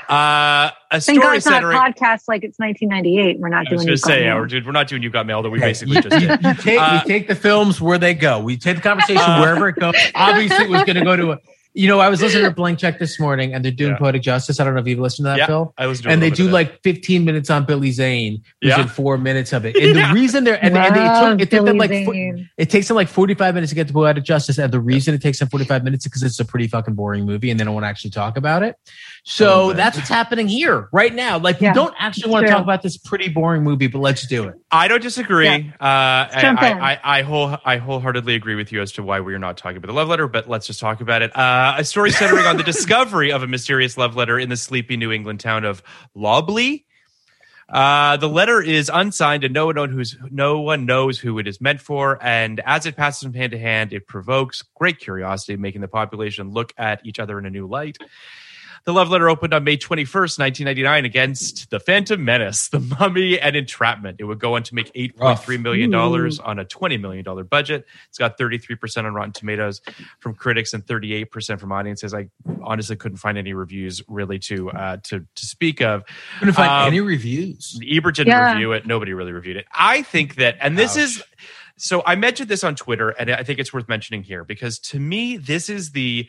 Uh, a Thank story God it's not a centering. podcast like it's nineteen ninety-eight. We're not I was doing going to You've Got say, Mail. yeah, dude, we're not doing You've Got Mail that we Yeah, basically you, just did. you take, Uh, we take the films where they go. We take the conversation Uh, wherever it goes. Obviously, it was going to go to a. You know, I was listening to Blank Check this morning, and they're doing Yeah. Poetic Justice. I don't know if you've listened to that, Yeah, Phil. I listened to a And they little do bit of like fifteen minutes on Billy Zane, who's Yeah. in four minutes of it. And Yeah. the reason they're and, and Love it took it took them Billy like fo- Zane. it takes them like forty-five minutes to get to Poetic Justice, and the reason it takes them forty-five minutes is because it's a pretty fucking boring movie, and they don't want to actually talk about it. So Oh, that's what's happening here right now. Like Yeah, we don't actually want to true. talk about this pretty boring movie, but let's do it. I don't disagree. Uh, I, jump in. I, I, I, whole, I wholeheartedly agree with you as to why we're not talking about the love letter, but let's just talk about it. Uh, a story centering on the discovery of a mysterious love letter in the sleepy New England town of Lobley. Uh, the letter is unsigned and no one, knows who's, no one knows who it is meant for. And as it passes from hand to hand, it provokes great curiosity, making the population look at each other in a new light. The love letter opened on May twenty-first, nineteen ninety-nine against The Phantom Menace, The Mummy, and Entrapment. It would go on to make eight point three million dollars on a twenty million dollars budget. It's got thirty-three percent on Rotten Tomatoes from critics and thirty-eight percent from audiences. I honestly couldn't find any reviews really to uh, to to speak of. Couldn't find Um, any reviews. Ebert didn't Yeah. review it. Nobody really reviewed it. I think that, and this is, so I mentioned this on Twitter, and I think it's worth mentioning here because to me, this is the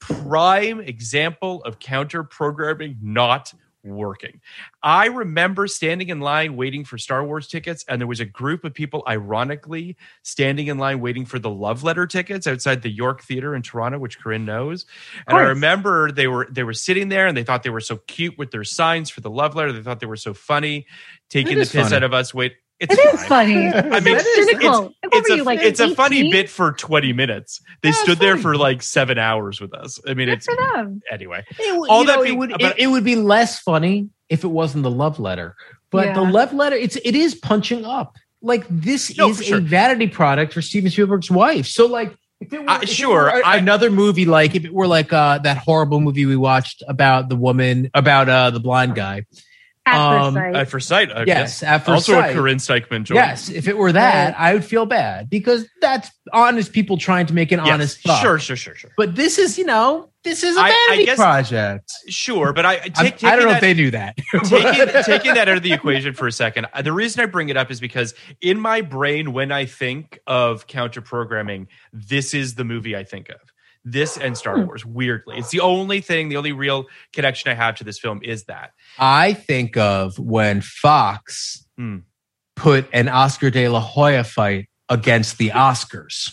prime example of counter programming not working. I remember standing in line waiting for Star Wars tickets, and there was a group of people, ironically, standing in line waiting for the love letter tickets outside the York Theater in Toronto, which Corinne knows. And I course. remember they were they were sitting there, and they thought they were so cute with their signs for the love letter. They thought they were so funny, taking It the is piss funny. out of us. Wait, it's It is fine. funny. I mean, It's it's, cynical. it's, What it's were a you, like, it's a funny eighteen? bit for twenty minutes. They Yeah, it's stood there funny. for like seven hours with us. I mean, Good it's for them. anyway. It, would- All you that know, being- it would but- it, it would be less funny if it wasn't the love letter. But the Yeah. love letter, it's it is punching up. Like this No, is for sure. a vanity product for Steven Spielberg's wife. So like if it were, Uh, if it sure, were a- I- another movie, like if it were like uh, that horrible movie we watched about the woman about uh, the blind guy. At Um, first sight. At first sight, I Yes, guess. at first also sight. a Corinne Steichman joint. Yes, if it were that, I would feel bad because that's honest people trying to make an Yes, honest thought. Sure, sure, sure, sure. But this is, you know, this is a I- I vanity guess- project. Sure, but I I'm- take, I don't know that, if they knew that. taking, taking that out of the equation for a second, uh, the reason I bring it up is because in my brain, when I think of counter programming, this is the movie I think of. This and Star Wars, weirdly. It's the only thing, the only real connection I have to this film is that. I think of when Fox Hmm. put an Oscar de la Hoya fight against the Oscars.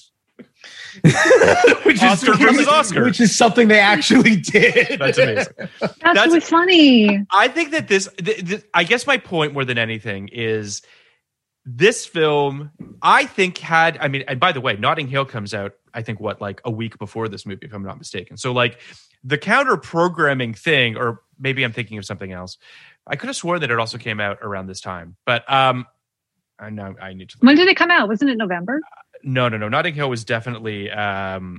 which Oscar versus Oscar. Which is something they actually did. That's amazing. That's, that's- really funny. I think that this, th- th- I guess my point more than anything is this film, I think had, I mean, and by the way, Notting Hill comes out, I think what, like a week before this movie, if I'm not mistaken. So like the counter programming thing, or maybe I'm thinking of something else. I could have sworn that it also came out around this time, but um, I know I need to. When did it come out? Wasn't it November? No, no, no. Notting Hill was definitely, um,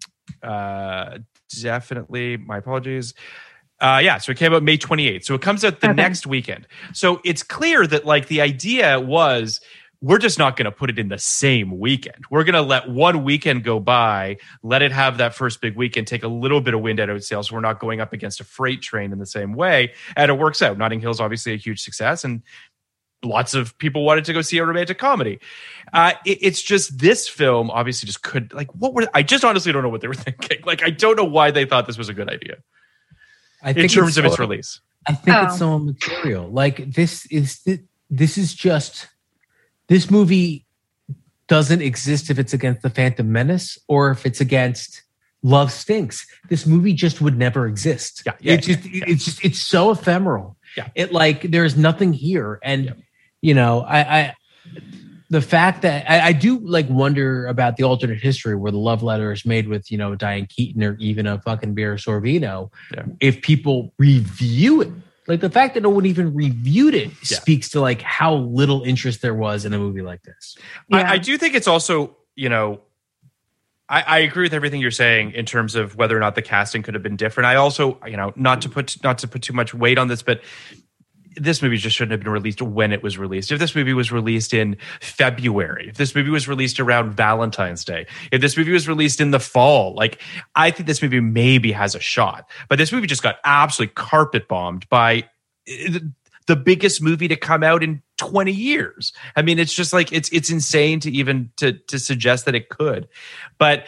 uh, definitely. My apologies. Uh, yeah, so it came out May twenty-eighth. So it comes out the Okay. next weekend. So it's clear that like the idea was we're just not going to put it in the same weekend. We're going to let one weekend go by, let it have that first big weekend, take a little bit of wind out of its sails. So we're not going up against a freight train in the same way. And it works out. Notting Hill is obviously a huge success, and lots of people wanted to go see a romantic comedy. Uh, it, it's just this film obviously just could like what were I just honestly don't know what they were thinking. Like I don't know why they thought this was a good idea I in think terms it's of its so- release. I think Oh. it's so immaterial. Like this is this is just this movie doesn't exist if it's against the Phantom Menace or if it's against Love Stinks. This movie just would never exist. Yeah, yeah, it just yeah, yeah. it's just it's so ephemeral. Yeah. It like there's nothing here. And Yeah. you know, I, I the fact that I, I do like wonder about the alternate history where the love letter is made with, you know, Diane Keaton or even a fucking Vera Sorvino. Yeah. If people review it, like the fact that no one even reviewed it Yeah. speaks to like how little interest there was in a movie like this. Yeah. I, I do think it's also, you know, I, I agree with everything you're saying in terms of whether or not the casting could have been different. I also, you know, not to put not to put too much weight on this, but this movie just shouldn't have been released when it was released. If this movie was released in February, if this movie was released around Valentine's Day, if this movie was released in the fall, like I think this movie maybe has a shot. But this movie just got absolutely carpet bombed by the biggest movie to come out in twenty years. I mean, it's just like it's it's insane to even to to suggest that it could. But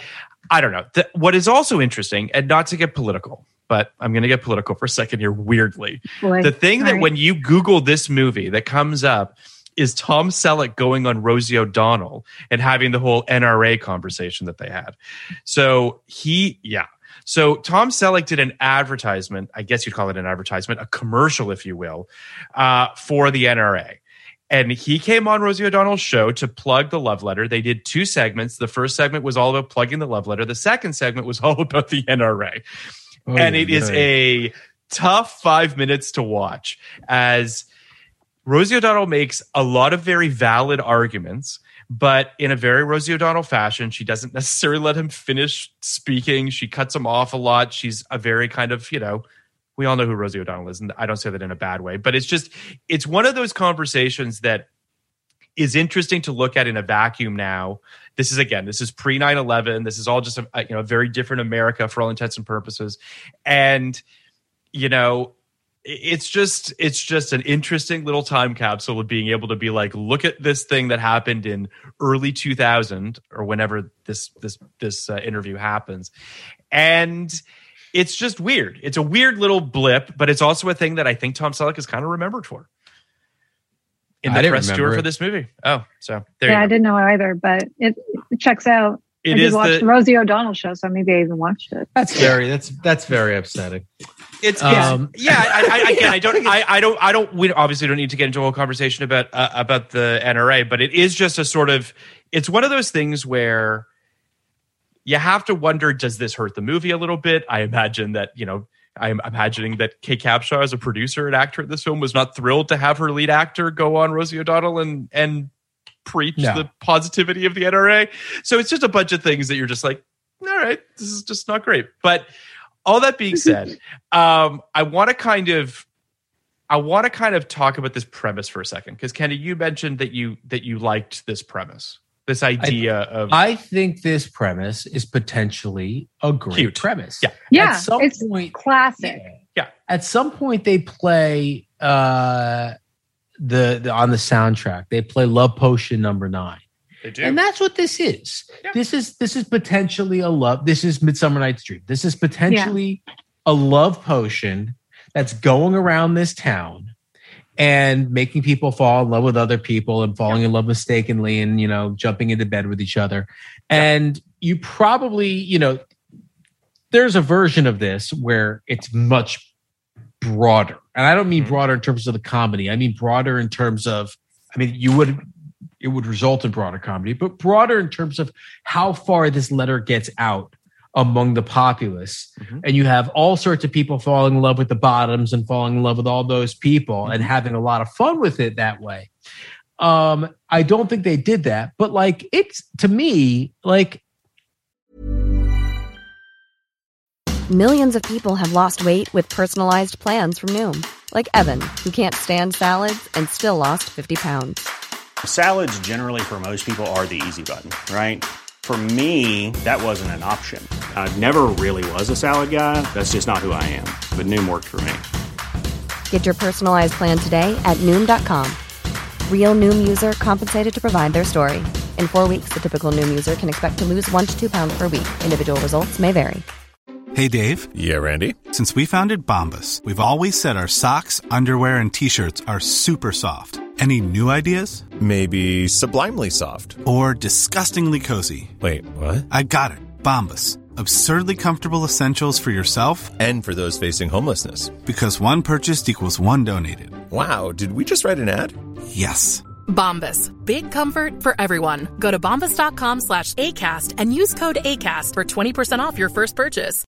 I don't know. The, what is also interesting, and not to get political, but I'm going to get political for a second here, weirdly. Boy, the thing that right. when you Google this movie that comes up is Tom Selleck going on Rosie O'Donnell and having the whole N R A conversation that they had. So he, yeah. So Tom Selleck did an advertisement, I guess you'd call it an advertisement, a commercial, if you will, uh, for the N R A. And he came on Rosie O'Donnell's show to plug the love letter. They did two segments. The first segment was all about plugging the love letter. The second segment was all about the N R A. Oh, and it yeah. is a tough five minutes to watch as Rosie O'Donnell makes a lot of very valid arguments, but in a very Rosie O'Donnell fashion. She doesn't necessarily let him finish speaking. She cuts him off a lot. She's a very kind of, you know, we all know who Rosie O'Donnell is, and I don't say that in a bad way, but it's just, it's one of those conversations that is interesting to look at in a vacuum now. This is, again, this is pre nine eleven. This is all just a, you know, a very different America for all intents and purposes. And, you know, it's just, it's just an interesting little time capsule of being able to be like, look at this thing that happened in early two thousand or whenever this, this, this uh, interview happens. And it's just weird. It's a weird little blip, but it's also a thing that I think Tom Selleck is kind of remembered for in the press tour for this movie. Oh, so there yeah, you go. I didn't know either, but it, it checks out. It I did is watch the, the Rosie O'Donnell show, so maybe I even watched it. That's very that's that's very upsetting. It's, it's um, yeah. I, I, again, I don't, I, I don't, I don't. We obviously don't need to get into a whole conversation about uh, about the N R A, but it is just a sort of. It's one of those things where you have to wonder: does this hurt the movie a little bit? I imagine that you know. I'm imagining that Kate Capshaw, as a producer and actor in this film, was not thrilled to have her lead actor go on Rosie O'Donnell and and preach no. the positivity of the N R A. So it's just a bunch of things that you're just like, all right, this is just not great. But all that being said, um, I want to kind of, I want to kind of talk about this premise for a second, because Kenny, you mentioned that you that you liked this premise, this idea I, of. I think this premise is potentially a great cute. premise. Yeah, yeah, at some it's point, classic. Yeah, yeah. At some point, they play uh, the, the on the soundtrack. They play "Love Potion" number nine. They do. And that's what this is. Yeah. This is this is potentially a love. This is Midsummer Night's Dream. This is potentially yeah. a love potion that's going around this town and making people fall in love with other people and falling yeah. in love mistakenly and, you know, jumping into bed with each other. Yeah. And you probably, you know, there's a version of this where it's much broader. And I don't mean mm-hmm. broader in terms of the comedy. I mean broader in terms of, I mean, you would... it would result in broader comedy, but broader in terms of how far this letter gets out among the populace. Mm-hmm. And you have all sorts of people falling in love with the Bottoms and falling in love with all those people mm-hmm. and having a lot of fun with it that way. Um, I don't think they did that, but like, it's to me, like. Millions of people have lost weight with personalized plans from Noom, like Evan, who can't stand salads and still lost fifty pounds. Salads generally for most people are the easy button, right? For me, that wasn't an option. I never really was a salad guy. That's just not who I am. But Noom worked for me. Get your personalized plan today at Noom dot com. Real Noom user compensated to provide their story. In four weeks, the typical Noom user can expect to lose one to two pounds per week. Individual results may vary. Hey, Dave. Yeah, Randy. Since we founded Bombas, we've always said our socks, underwear, and T-shirts are super soft. Any new ideas? Maybe sublimely soft. Or disgustingly cozy. Wait, what? I got it. Bombas. Absurdly comfortable essentials for yourself and for those facing homelessness. Because one purchased equals one donated. Wow, did we just write an ad? Yes. Bombas. Big comfort for everyone. Go to bombas.com slash ACAST and use code ACAST for twenty percent off your first purchase.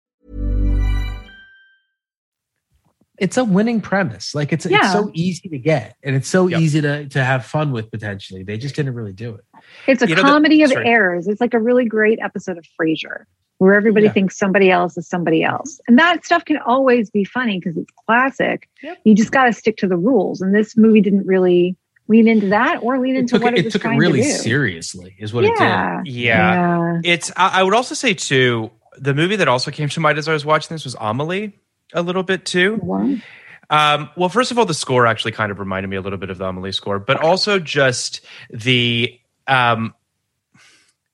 It's a winning premise. Like it's, yeah. it's so easy to get and it's so yep. easy to, to have fun with potentially. They just didn't really do it. It's a you comedy the, of errors. It's like a really great episode of Frasier where everybody yeah. thinks somebody else is somebody else. And that stuff can always be funny because it's classic. Yep. You just got to stick to the rules. And this movie didn't really lean into that or lean into it what it, it was took trying it really to do. seriously is what yeah. it did. Yeah. yeah. It's, I, I would also say too, the movie that also came to mind as I was watching this was Amelie a little bit too. What? Um, well, first of all, the score actually kind of reminded me a little bit of the Amelie score, but also just the, um,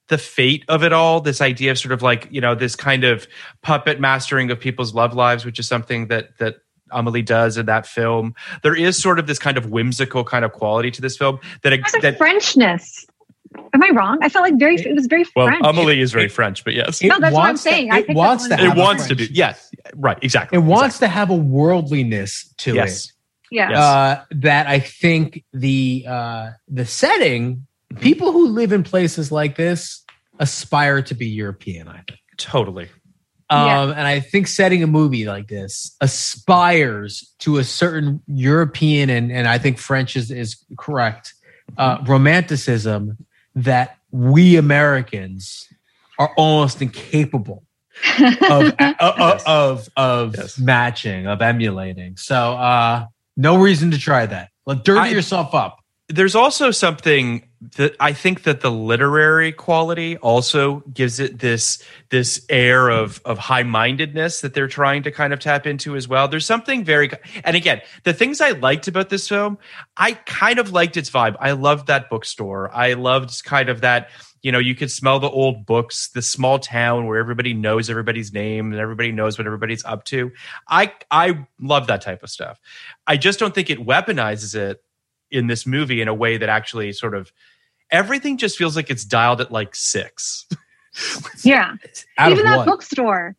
the fate of it all, this idea of sort of like, you know, this kind of puppet mastering of people's love lives, which is something that that Amelie does in that film. There is sort of this kind of whimsical kind of quality to this film that There's that a Frenchness. Am I wrong? I felt like very it was very well, French. Amelie is very French, but yes, no, that's what I'm to- saying. I it picked wants up to on have it a wants to French. do. Yes, right, exactly. It wants exactly. to have a worldliness to Yes. it. Yeah. Yes. Uh, that I think the uh, the setting, people who live in places like this aspire to be European, I think. Totally. Um, Yeah. And I think setting a movie like this aspires to a certain European, and, and I think French is, is correct, uh, romanticism that we Americans are almost incapable of of of, of Yes. matching, of emulating. So uh, no reason to try that. Let dirty I- yourself up. There's also something that I think that the literary quality also gives it this this air of of high-mindedness that they're trying to kind of tap into as well. There's something very, and again, the things I liked about this film, I kind of liked its vibe. I loved that bookstore. I loved kind of that, you know, you could smell the old books, the small town where everybody knows everybody's name and everybody knows what everybody's up to. I I love that type of stuff. I just don't think it weaponizes it in this movie in a way that actually sort of everything just feels like it's dialed at like six. Yeah. Out Even of that what? bookstore.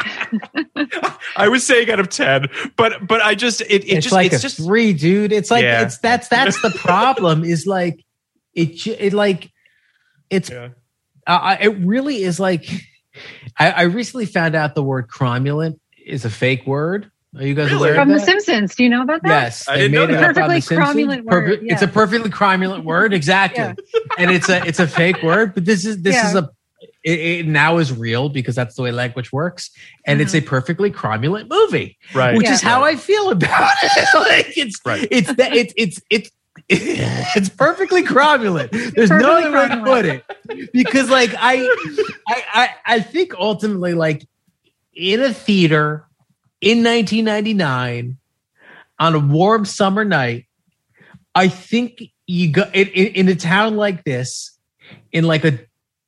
I was saying out of ten, but but I just it, it It's just like it's a just three, dude. It's like Yeah. it's that's that's the problem. Is like it. ju- It like it's. Yeah. Uh, I- it really is like. I, I recently found out the word cromulent is a fake word. Are you guys Really? aware From of The that? Simpsons. Do you know about that? Yes, I they didn't know made it that. up on The Perfectly Simpsons. cromulent word, Perfe- It's yeah. a perfectly cromulent word, exactly. Yeah. And it's a it's a fake word, but this is this Yeah. is a it, it now is real because that's the way language works, and it's a perfectly cromulent movie, Right. which Yeah. is how I feel about it. Like it's Right. it's that it's it's it's. It's perfectly cromulent. There's no Perfectly other way to cromulent. put it, because like I, I, I, I think ultimately, like in a theater in nineteen ninety-nine on a warm summer night, I think you go in, in, in a town like this, in like a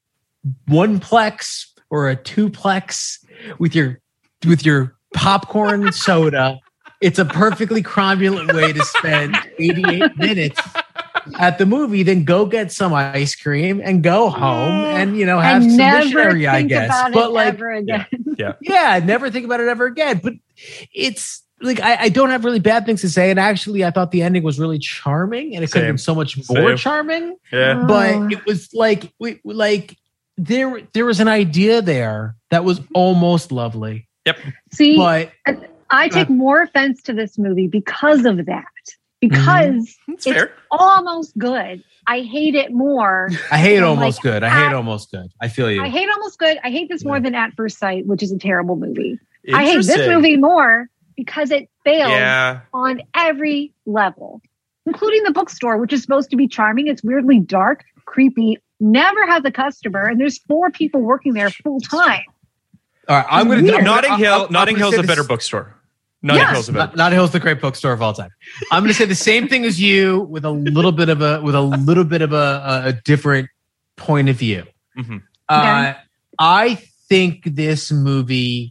one-plex or a two-plex with your with your popcorn and soda. It's a perfectly cromulent way to spend eighty-eight minutes at the movie. Then go get some ice cream and go home and, you know, have and some never missionary, think I guess. about But it like, ever again. Yeah. yeah, never think about it ever again. But it's like I, I don't have really bad things to say. And actually, I thought the ending was really charming, and it could have Same. been so much more Same. charming. Yeah. But it was like we like there there was an idea there that was almost lovely. Yep. See, But I take more offense to this movie because of that. Because That's it's fair. almost good. I hate it more. I hate I'm almost like, good. I hate at- almost good. I feel you. I hate almost good. I hate this more Yeah. than At First Sight, which is a terrible movie. I hate this Interesting. movie more because it fails Yeah. on every level, including the bookstore, which is supposed to be charming. It's weirdly dark, creepy, never has a customer, and there's four people working there full time. All right, I'm going to Weird. Notting Hill. Notting Hill's Hill's a better bookstore. Notting Yes. Hill's a better. Notting Hill's the great bookstore of all time. I'm going to say the same thing as you with a little bit of a with a little bit of a, a different point of view. Mhm. Uh, I think this movie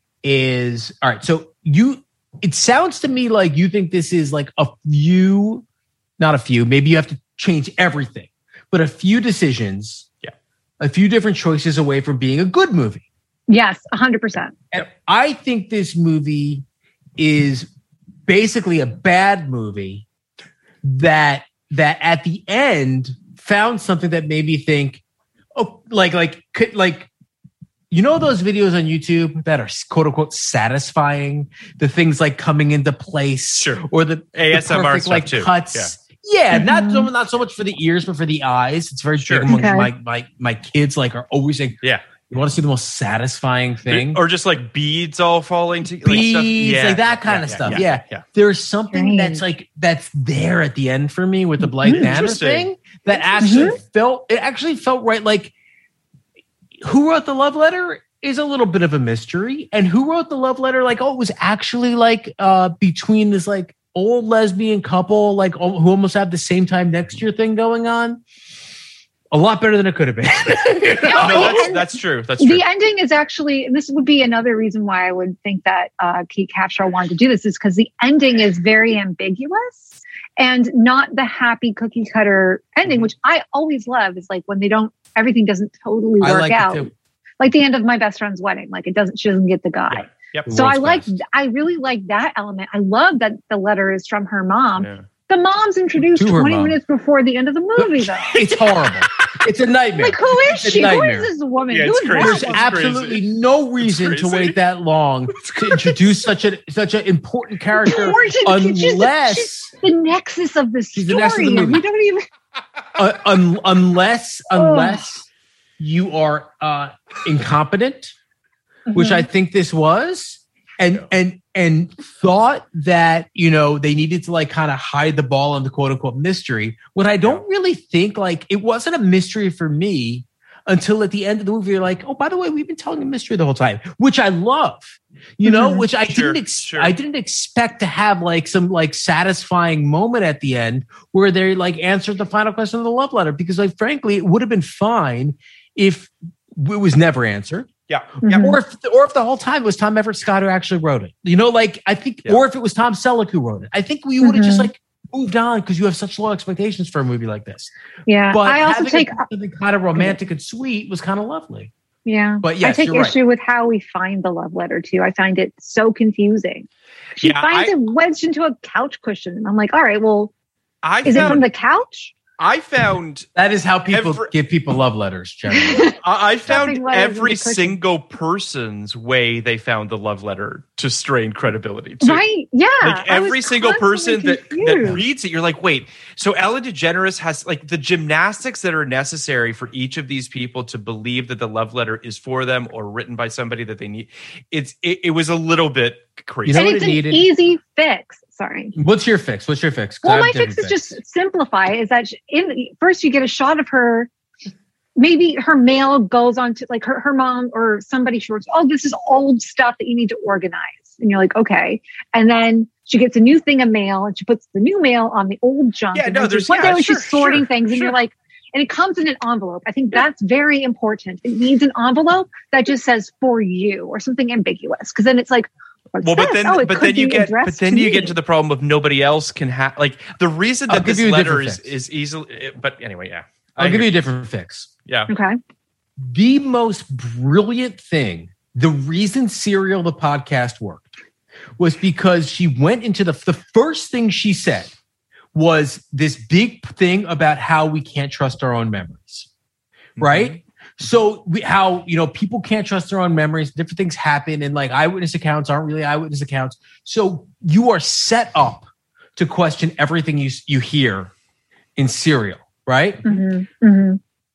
is all right. So you, it sounds to me like you think this is like a few, not a few. Maybe you have to change everything, but a few decisions, Yeah. a few different choices away from being a good movie. Yes, one hundred percent. And I think this movie is basically a bad movie that that at the end found something that made me think, oh, like like could, like you know those videos on YouTube that are quote unquote satisfying, the things like coming into place, Sure. or the A S M R the perfect, stuff like too. cuts. Yeah, not so not so much for the ears, but for the eyes. It's very Sure. big among Okay. my my my kids. Like are always saying, Yeah. you want to see the most satisfying thing, Or just like beads all falling to beads, like, stuff. Yeah. like that kind Yeah, of yeah, stuff. Yeah. Yeah, yeah. there's something Strange. that's like that's there at the end for me with the Blythe Manor Interesting. thing that actually felt it actually felt right. Like who wrote the love letter is a little bit of a mystery, and who wrote the love letter? Like oh, it was actually like uh between this like old lesbian couple, like al- who almost have the same time next year thing going on. a lot better than it could have been. no, that's, that's true. That's true. The ending is actually, this would be another reason why I would think that uh, Kate Capshaw wanted to do this, is because the ending is very ambiguous and not the happy cookie cutter ending, which I always love, is like when they don't, everything doesn't totally work like out. Like the end of my best friend's wedding, like it doesn't, she doesn't get the guy. Yeah. Yep. So I like, I really like that element. I love that the letter is from her mom. Yeah. The mom's introduced To her twenty mom. minutes before the end of the movie, though. It's horrible. It's a nightmare. Like, who is It's a she? Who nightmare. is this woman? Yeah, Who it's is crazy. that There's woman? absolutely crazy. no reason to crazy. wait that long to introduce such a such an important character, Important. She's the- unless she's the nexus of the She's story. the nexus of the movie. We don't even. uh, un, unless unless you are uh, incompetent, which I think this was, and and and thought that, you know, they needed to like kind of hide the ball on the quote unquote mystery. What I don't really think, like, it wasn't a mystery for me until at the end of the movie, you're like, oh, by the way, we've been telling a mystery the whole time, which I love, you know, Mhm. which I Sure, didn't, ex- sure. I didn't expect to have like some like satisfying moment at the end where they like answered the final question of the love letter, because like, frankly, it would have been fine if it was never answered. Yeah. Mhm. Or if, or if the whole time it was Tom Everett Scott who actually wrote it, you know, like I think, Yeah. or if it was Tom Selleck who wrote it, I think we would have just Mhm. like moved on because you have such low expectations for a movie like this. Yeah, But I also having take. something kind of romantic and sweet was kind of lovely. Yeah, But yes, I take you're right. issue with how we find the love letter too. I find it so confusing. She Yeah, finds I- it wedged into a couch cushion, and I'm like, all right, well, I is it found, from the couch? I found That is how people Every- give people love letters, generally. I, I found Stuffing letters every into cushions. single person's way they found the love letter to strain credibility. Too. Right? Yeah. Like I was every single person constantly that, that confused. reads it, you're like, wait, so Ellen DeGeneres has like the gymnastics that are necessary for each of these people to believe that the love letter is for them or written by somebody that they need. It's it, it was a little bit crazy. You know and what it's it an needed? easy fix. Sorry. What's your fix? What's your fix? 'Cause I Well, have my fix different is just simplify. Is that she- in first you get a shot of her. Maybe her mail goes on to like her, her mom or somebody she works. Oh, this is old stuff that you need to organize. And you're like, okay. And then she gets a new thing of mail and she puts the new mail on the old junk. Yeah, and no, then there's- one day yeah, when sure, she's sorting sure, things and sure. you're like, and it comes in an envelope. I think that's very important. It needs an envelope that just says for you or something ambiguous. Cause then it's like, what's Well, but this? then, Oh, it but could then you be get, addressed but then to you me. get into the problem of nobody else can have. Like the reason I'll that give this you a letter different is fix. is easily. But anyway, yeah, I'll I give hear- you a different fix. Yeah, Okay. The most brilliant thing, the reason Serial the podcast worked, was because she went into the the first thing she said was this big thing about how we can't trust our own memories, right? So we, how, you know, people can't trust their own memories, different things happen, and like eyewitness accounts aren't really eyewitness accounts. So you are set up to question everything you you hear in Serial, right? Mm-hmm. Mm-hmm.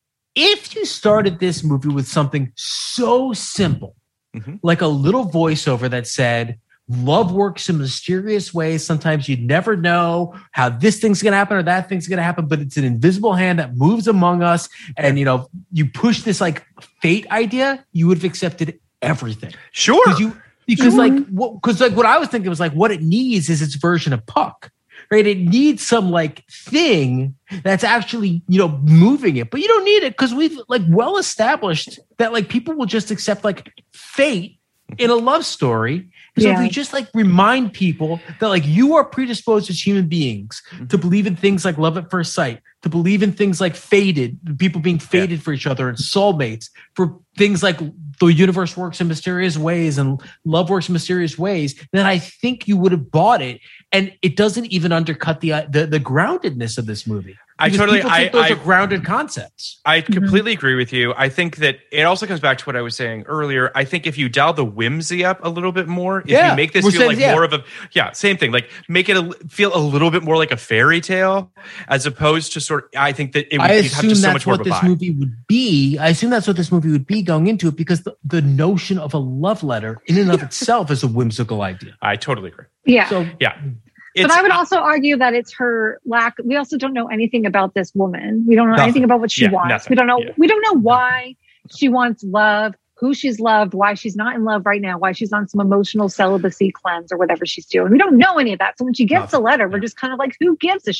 If you started this movie with something so simple, Mhm. like a little voiceover that said, love works in mysterious ways. Sometimes you never know how this thing's going to happen or that thing's going to happen, but it's an invisible hand that moves among us. And, you know, you push this like fate idea, you would have accepted everything. sure. Because you, because like, what, because like what I was thinking was like, what it needs is its version of Puck. Right? It needs some like thing that's actually, you know, moving it, but you don't need it because we've like well established that like people will just accept like fate in a love story. So Yeah. if we just like remind people that like you are predisposed as human beings to believe in things like love at first sight, to believe in things like fated, people being fated for each other and soulmates, for things like the universe works in mysterious ways and love works in mysterious ways, then I think you would have bought it. And it doesn't even undercut the uh, the, the groundedness of this movie. I Because totally- people think I- those I- are grounded concepts. I completely agree with you. I think that it also comes back to what I was saying earlier. I think if you dial the whimsy up a little bit more, if Yeah. you make this We're feel saying- like yeah. more of a yeah, same thing. Like make it a, feel a little bit more like a fairy tale, as opposed to sort. I think that it would I have assume just so that's much more what of a this vibe. movie would be. I assume that's what this movie would be going into it because the, the notion of a love letter in and of itself is a whimsical idea. I totally agree. Yeah. So Yeah, But It's- I would also argue that it's her lack. We also don't know anything about this woman. We don't know Nothing. anything about what she Yeah, wants. nothing. We don't know. Yeah. We don't know why she wants love, who she's loved, why she's not in love right now, why she's on some emotional celibacy cleanse or whatever she's doing. We don't know any of that. So when she gets the letter, we're just kind of like, who gives a shit?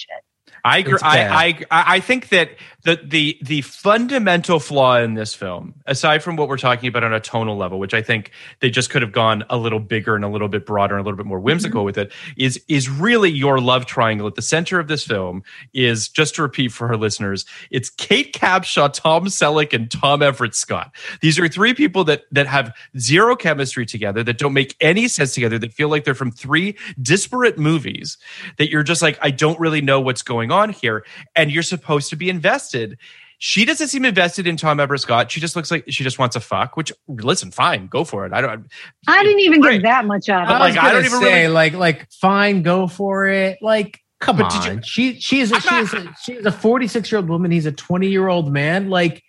I agree. I, I I think that the the the fundamental flaw in this film, aside from what we're talking about on a tonal level, which I think they just could have gone a little bigger and a little bit broader and a little bit more whimsical mm-hmm. with it, is is really your love triangle at the center of this film. Is, just to repeat for her listeners, it's Kate Capshaw, Tom Selleck, and Tom Everett Scott. These are three people that that have zero chemistry together, that don't make any sense together, that feel like they're from three disparate movies. That you're just like, I don't really know what's going on here, and you're supposed to be invested. She doesn't seem invested in Tom Everett Scott. She just looks like she just wants a fuck. Which, listen, fine, go for it. I don't. I didn't even great. give that much of it. I, like, I don't even say, really like, like, fine, go for it. Like, come but on. You, she, she is, a, she is, a, she is a forty-six year old woman. He's a twenty year old man. Like,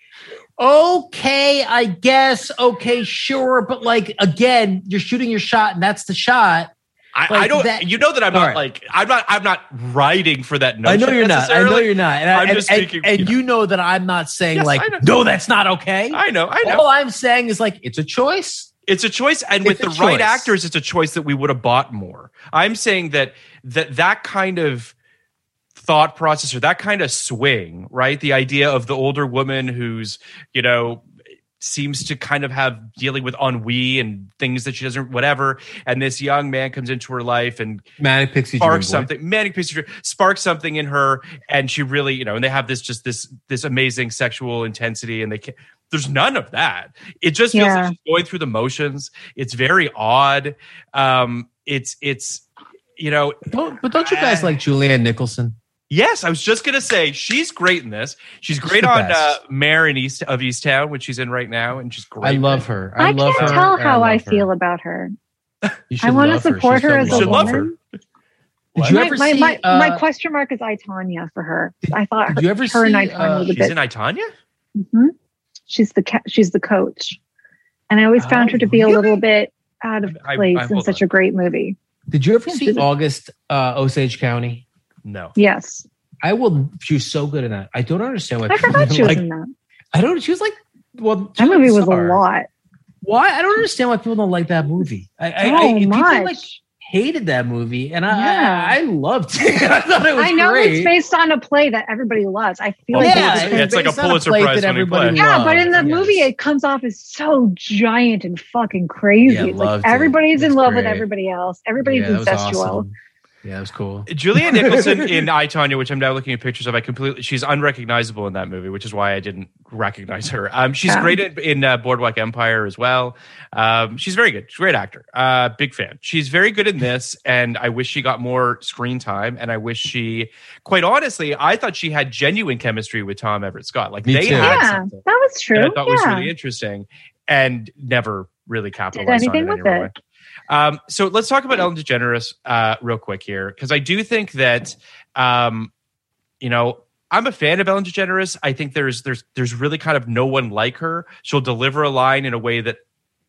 okay, I guess. Okay, sure, but like, again, you're shooting your shot, and that's the shot. I, like I don't. that, you know that I'm not right. like I'm not. I'm not writing for that notion. I know you're not. I know you're not. And, I'm and, just and, speaking. And you know. you know that I'm not saying Yes, like, no, that's not okay. I know. I know. All I'm saying is like, it's a choice. It's a choice, and it's with the choice. right actors, it's a choice that we would have bought more. I'm saying that that that kind of thought process or that kind of swing, right? The idea of the older woman who's, you know, seems to kind of have dealing with ennui and things that she doesn't, whatever. And this young man comes into her life and manic pixie sparks dream something, boy. manic pixie dream, sparks something in her. And she really, you know, and they have this, just this, this amazing sexual intensity, and they can't, there's none of that. It just feels Yeah. like she's going through the motions. It's very odd. Um, it's, it's, you know, Don't, but don't you guys uh, like Julianne Nicholson? Yes, I was just gonna say she's great in this. She's great the on uh, best. Mare in East of Easttown, which she's in right now, and she's great. I love in. her. I, I, love can't her. tell and how I, love her. feel about her. You should I want to love her. support She's her so as a You should love woman. her. Did you my, ever my, see? my, uh, my question mark is I, Tanya, for her. I thought her, did you ever her and see, I, Tanya uh, was a She's bit. in I, Tanya? Mhm. She's the ca- she's the coach, and I always found Oh, her to be a really? little bit out of I- I- place I- in hold such on. a great movie. Did you ever Yeah, see she's a- August uh, Osage County? No. Yes, I will. She was so good in that. I don't understand why I people forgot she was like. in that. I don't. She was like. Well, That movie was a star. lot. Why? I don't understand why people don't like that movie. I, I, So I people much. like hated that movie, and I, Yeah. I, I loved it. I thought it was I know great. it's based on a play that everybody loves. I feel Well, like yeah, Pulitzer- it's it's like a based on Pulitzer play Prize that winning everybody play. yeah, loved. but in the Yes. movie, it comes off as so giant and fucking crazy. Yeah, It's like loved it. everybody's It in was love with great. everybody else. Everybody's Yeah, that was incestual. awesome. Yeah, it was cool. Julianne Nicholson in I, Tanya, which I'm now looking at pictures of, I completely, she's unrecognizable in that movie, which is why I didn't recognize her. Um, she's Yeah. great in, in uh, Boardwalk Empire as well. Um, she's very good. She's a great actor. Uh, big fan. She's very good in this, and I wish she got more screen time. And I wish she, quite honestly, I thought she had genuine chemistry with Tom Everett Scott. Like Me they too. had Yeah, something that was true. that I thought yeah. was really interesting, and never really capitalized on anything it in with any real it. way. Um, so let's talk about Ellen DeGeneres uh, real quick here, because I do think that, um, you know, I'm a fan of Ellen DeGeneres. I think there's there's there's really kind of no one like her. She'll deliver a line in a way that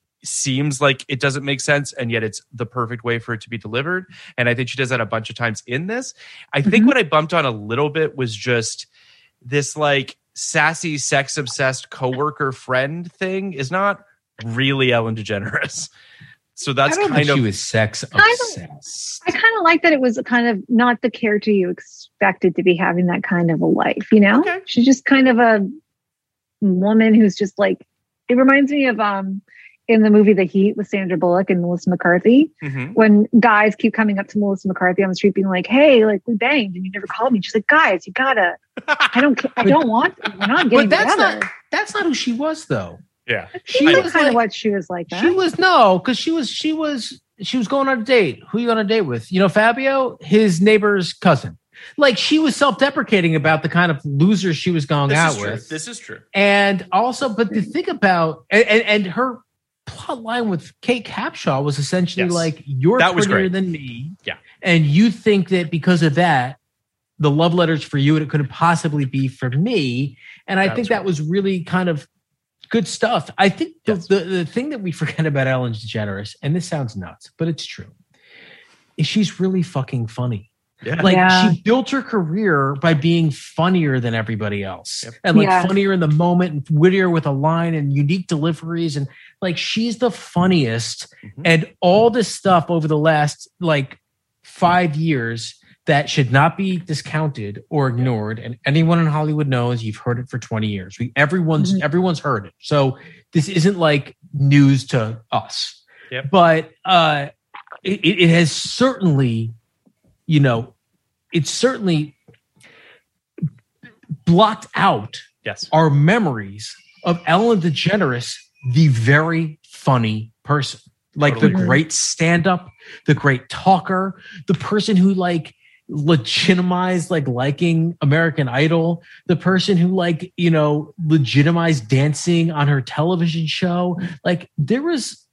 seems like it doesn't make sense, and yet it's the perfect way for it to be delivered. And I think she does that a bunch of times in this. I think Mhm. what I bumped on a little bit was just this like sassy, sex obsessed coworker friend thing is not really Ellen DeGeneres. So that's I don't kind think of she was sex I don't- obsessed. I kind of like that it was kind of not the character you expected to be having that kind of a life, you know? Okay. She's just kind of a woman who's just like, it reminds me of um in the movie The Heat with Sandra Bullock and Melissa McCarthy, Mhm. when guys keep coming up to Melissa McCarthy on the street being like, hey, like we banged and you never called me. She's like, guys, you gotta, I don't, ca- I don't want, we're not getting But that's together. not. That's not who she was, though. yeah. She That's was kind like- of what she was like that. She was no, because she was she was she was going on a date. Who you on a date with? You know, Fabio, his neighbor's cousin. Like she was self-deprecating about the kind of loser she was going This out is true. with. This is true. And also, but the thing about and, and, and her plot line with Kate Capshaw was essentially Yes. like, you're That was prettier great. than me. Yeah. And you think that because of that, the love letter's for you and it couldn't possibly be for me. And I That think was that right. was really kind of good stuff. I think the, Yes. the, the thing that we forget about Ellen DeGeneres, and this sounds nuts, but it's true, is she's really fucking funny. Yeah. Like Yeah. she built her career by being funnier than everybody else, Yep. and like Yeah. funnier in the moment, and wittier with a line and unique deliveries, and like she's the funniest. Mhm. And all this stuff over the last like five years that should not be discounted or ignored. And anyone in Hollywood knows you've heard it for twenty years. We, everyone's mm-hmm. everyone's heard it. So this isn't like news to us. Yep. But uh, it, it has certainly, you know, it's certainly blocked out yes. our memories of Ellen DeGeneres, the very funny person. Like totally. The great stand-up, the great talker, the person who like legitimized like liking American Idol, the person who like, you know, legitimized dancing on her television show. Like there was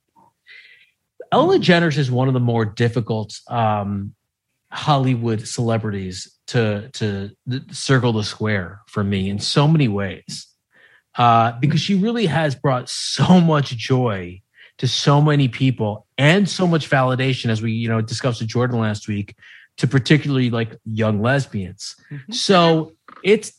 Ellen DeGeneres is one of the more difficult um, Hollywood celebrities to to circle the square for me in so many ways, uh, because she really has brought so much joy to so many people and so much validation, as we, you know, discussed with Jordan last week, to particularly like young lesbians. Mm-hmm. So it's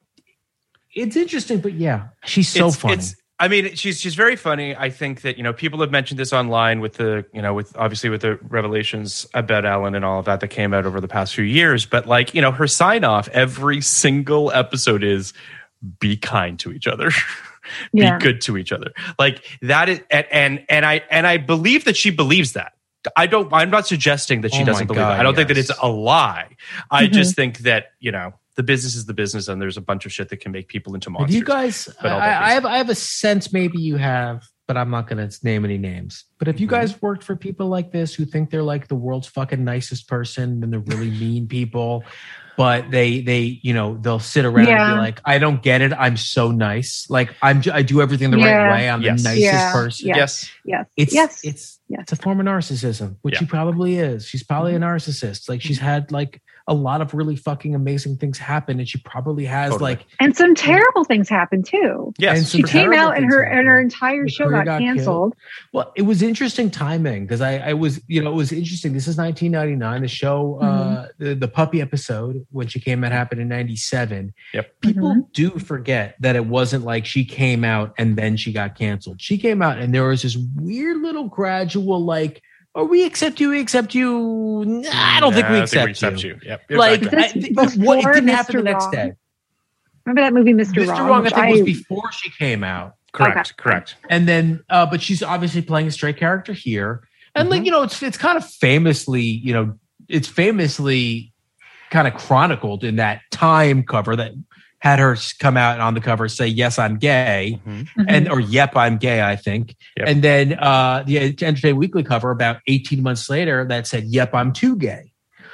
it's interesting, but yeah, she's so it's, funny. It's, I mean, she's she's very funny. I think that, you know, people have mentioned this online with the, you know, with obviously with the revelations about Ellen and all of that that came out over the past few years. But like, you know, her sign off every single episode is be kind to each other. Be yeah. good to each other. Like that is, and, and and I and I believe that she believes that. I don't. I'm not suggesting that she oh doesn't believe God, it. I don't yes. think that it's a lie. I mm-hmm. just think that, you know, the business is the business, and there's a bunch of shit that can make people into monsters. Have you guys, I, I have. I have a sense maybe you have, but I'm not going to name any names. But if you mm-hmm. guys worked for people like this who think they're like the world's fucking nicest person and they're really mean people. But they, they, you know, they'll sit around yeah. and be like, I don't get it. I'm so nice. Like I'm, I do everything the yeah. right way. I'm yes. the nicest yeah. person. Yes. Yes. Yes. It's, yes. it's, yes. it's a form of narcissism, which yeah. she probably is. She's probably a narcissist. Like she's had like a lot of really fucking amazing things happen. And she probably has totally. like, and some terrible things happen too. Yes. And she came out and her, and her entire the show got, got canceled. Killed. Well, it was interesting timing because I, I was, you know, it was interesting. This is nineteen ninety-nine. The show, mm-hmm. uh, the, the puppy episode when she came out happened in ninety-seven. Yep. People mm-hmm. do forget that it wasn't like she came out and then she got canceled. She came out and there was this weird little gradual like, oh, we accept you, we accept you. Nah, I don't nah, think we I accept, think we accept you. you. Yep. Like, Exactly. I, it, what, it didn't happen the next Wrong. day. Remember that movie, Mister Mister Wrong? Wrong, I think, I, was before she came out. Correct. Okay. Correct. And then, uh, but she's obviously playing a straight character here. And like, you know, it's it's kind of famously, you know, it's famously kind of chronicled in that Time cover that had her come out on the cover say, yes, I'm gay, Mm-hmm. and or yep, I'm gay, I think. Yep. And then uh, the Entertainment Weekly cover about eighteen months later that said, yep, I'm too gay.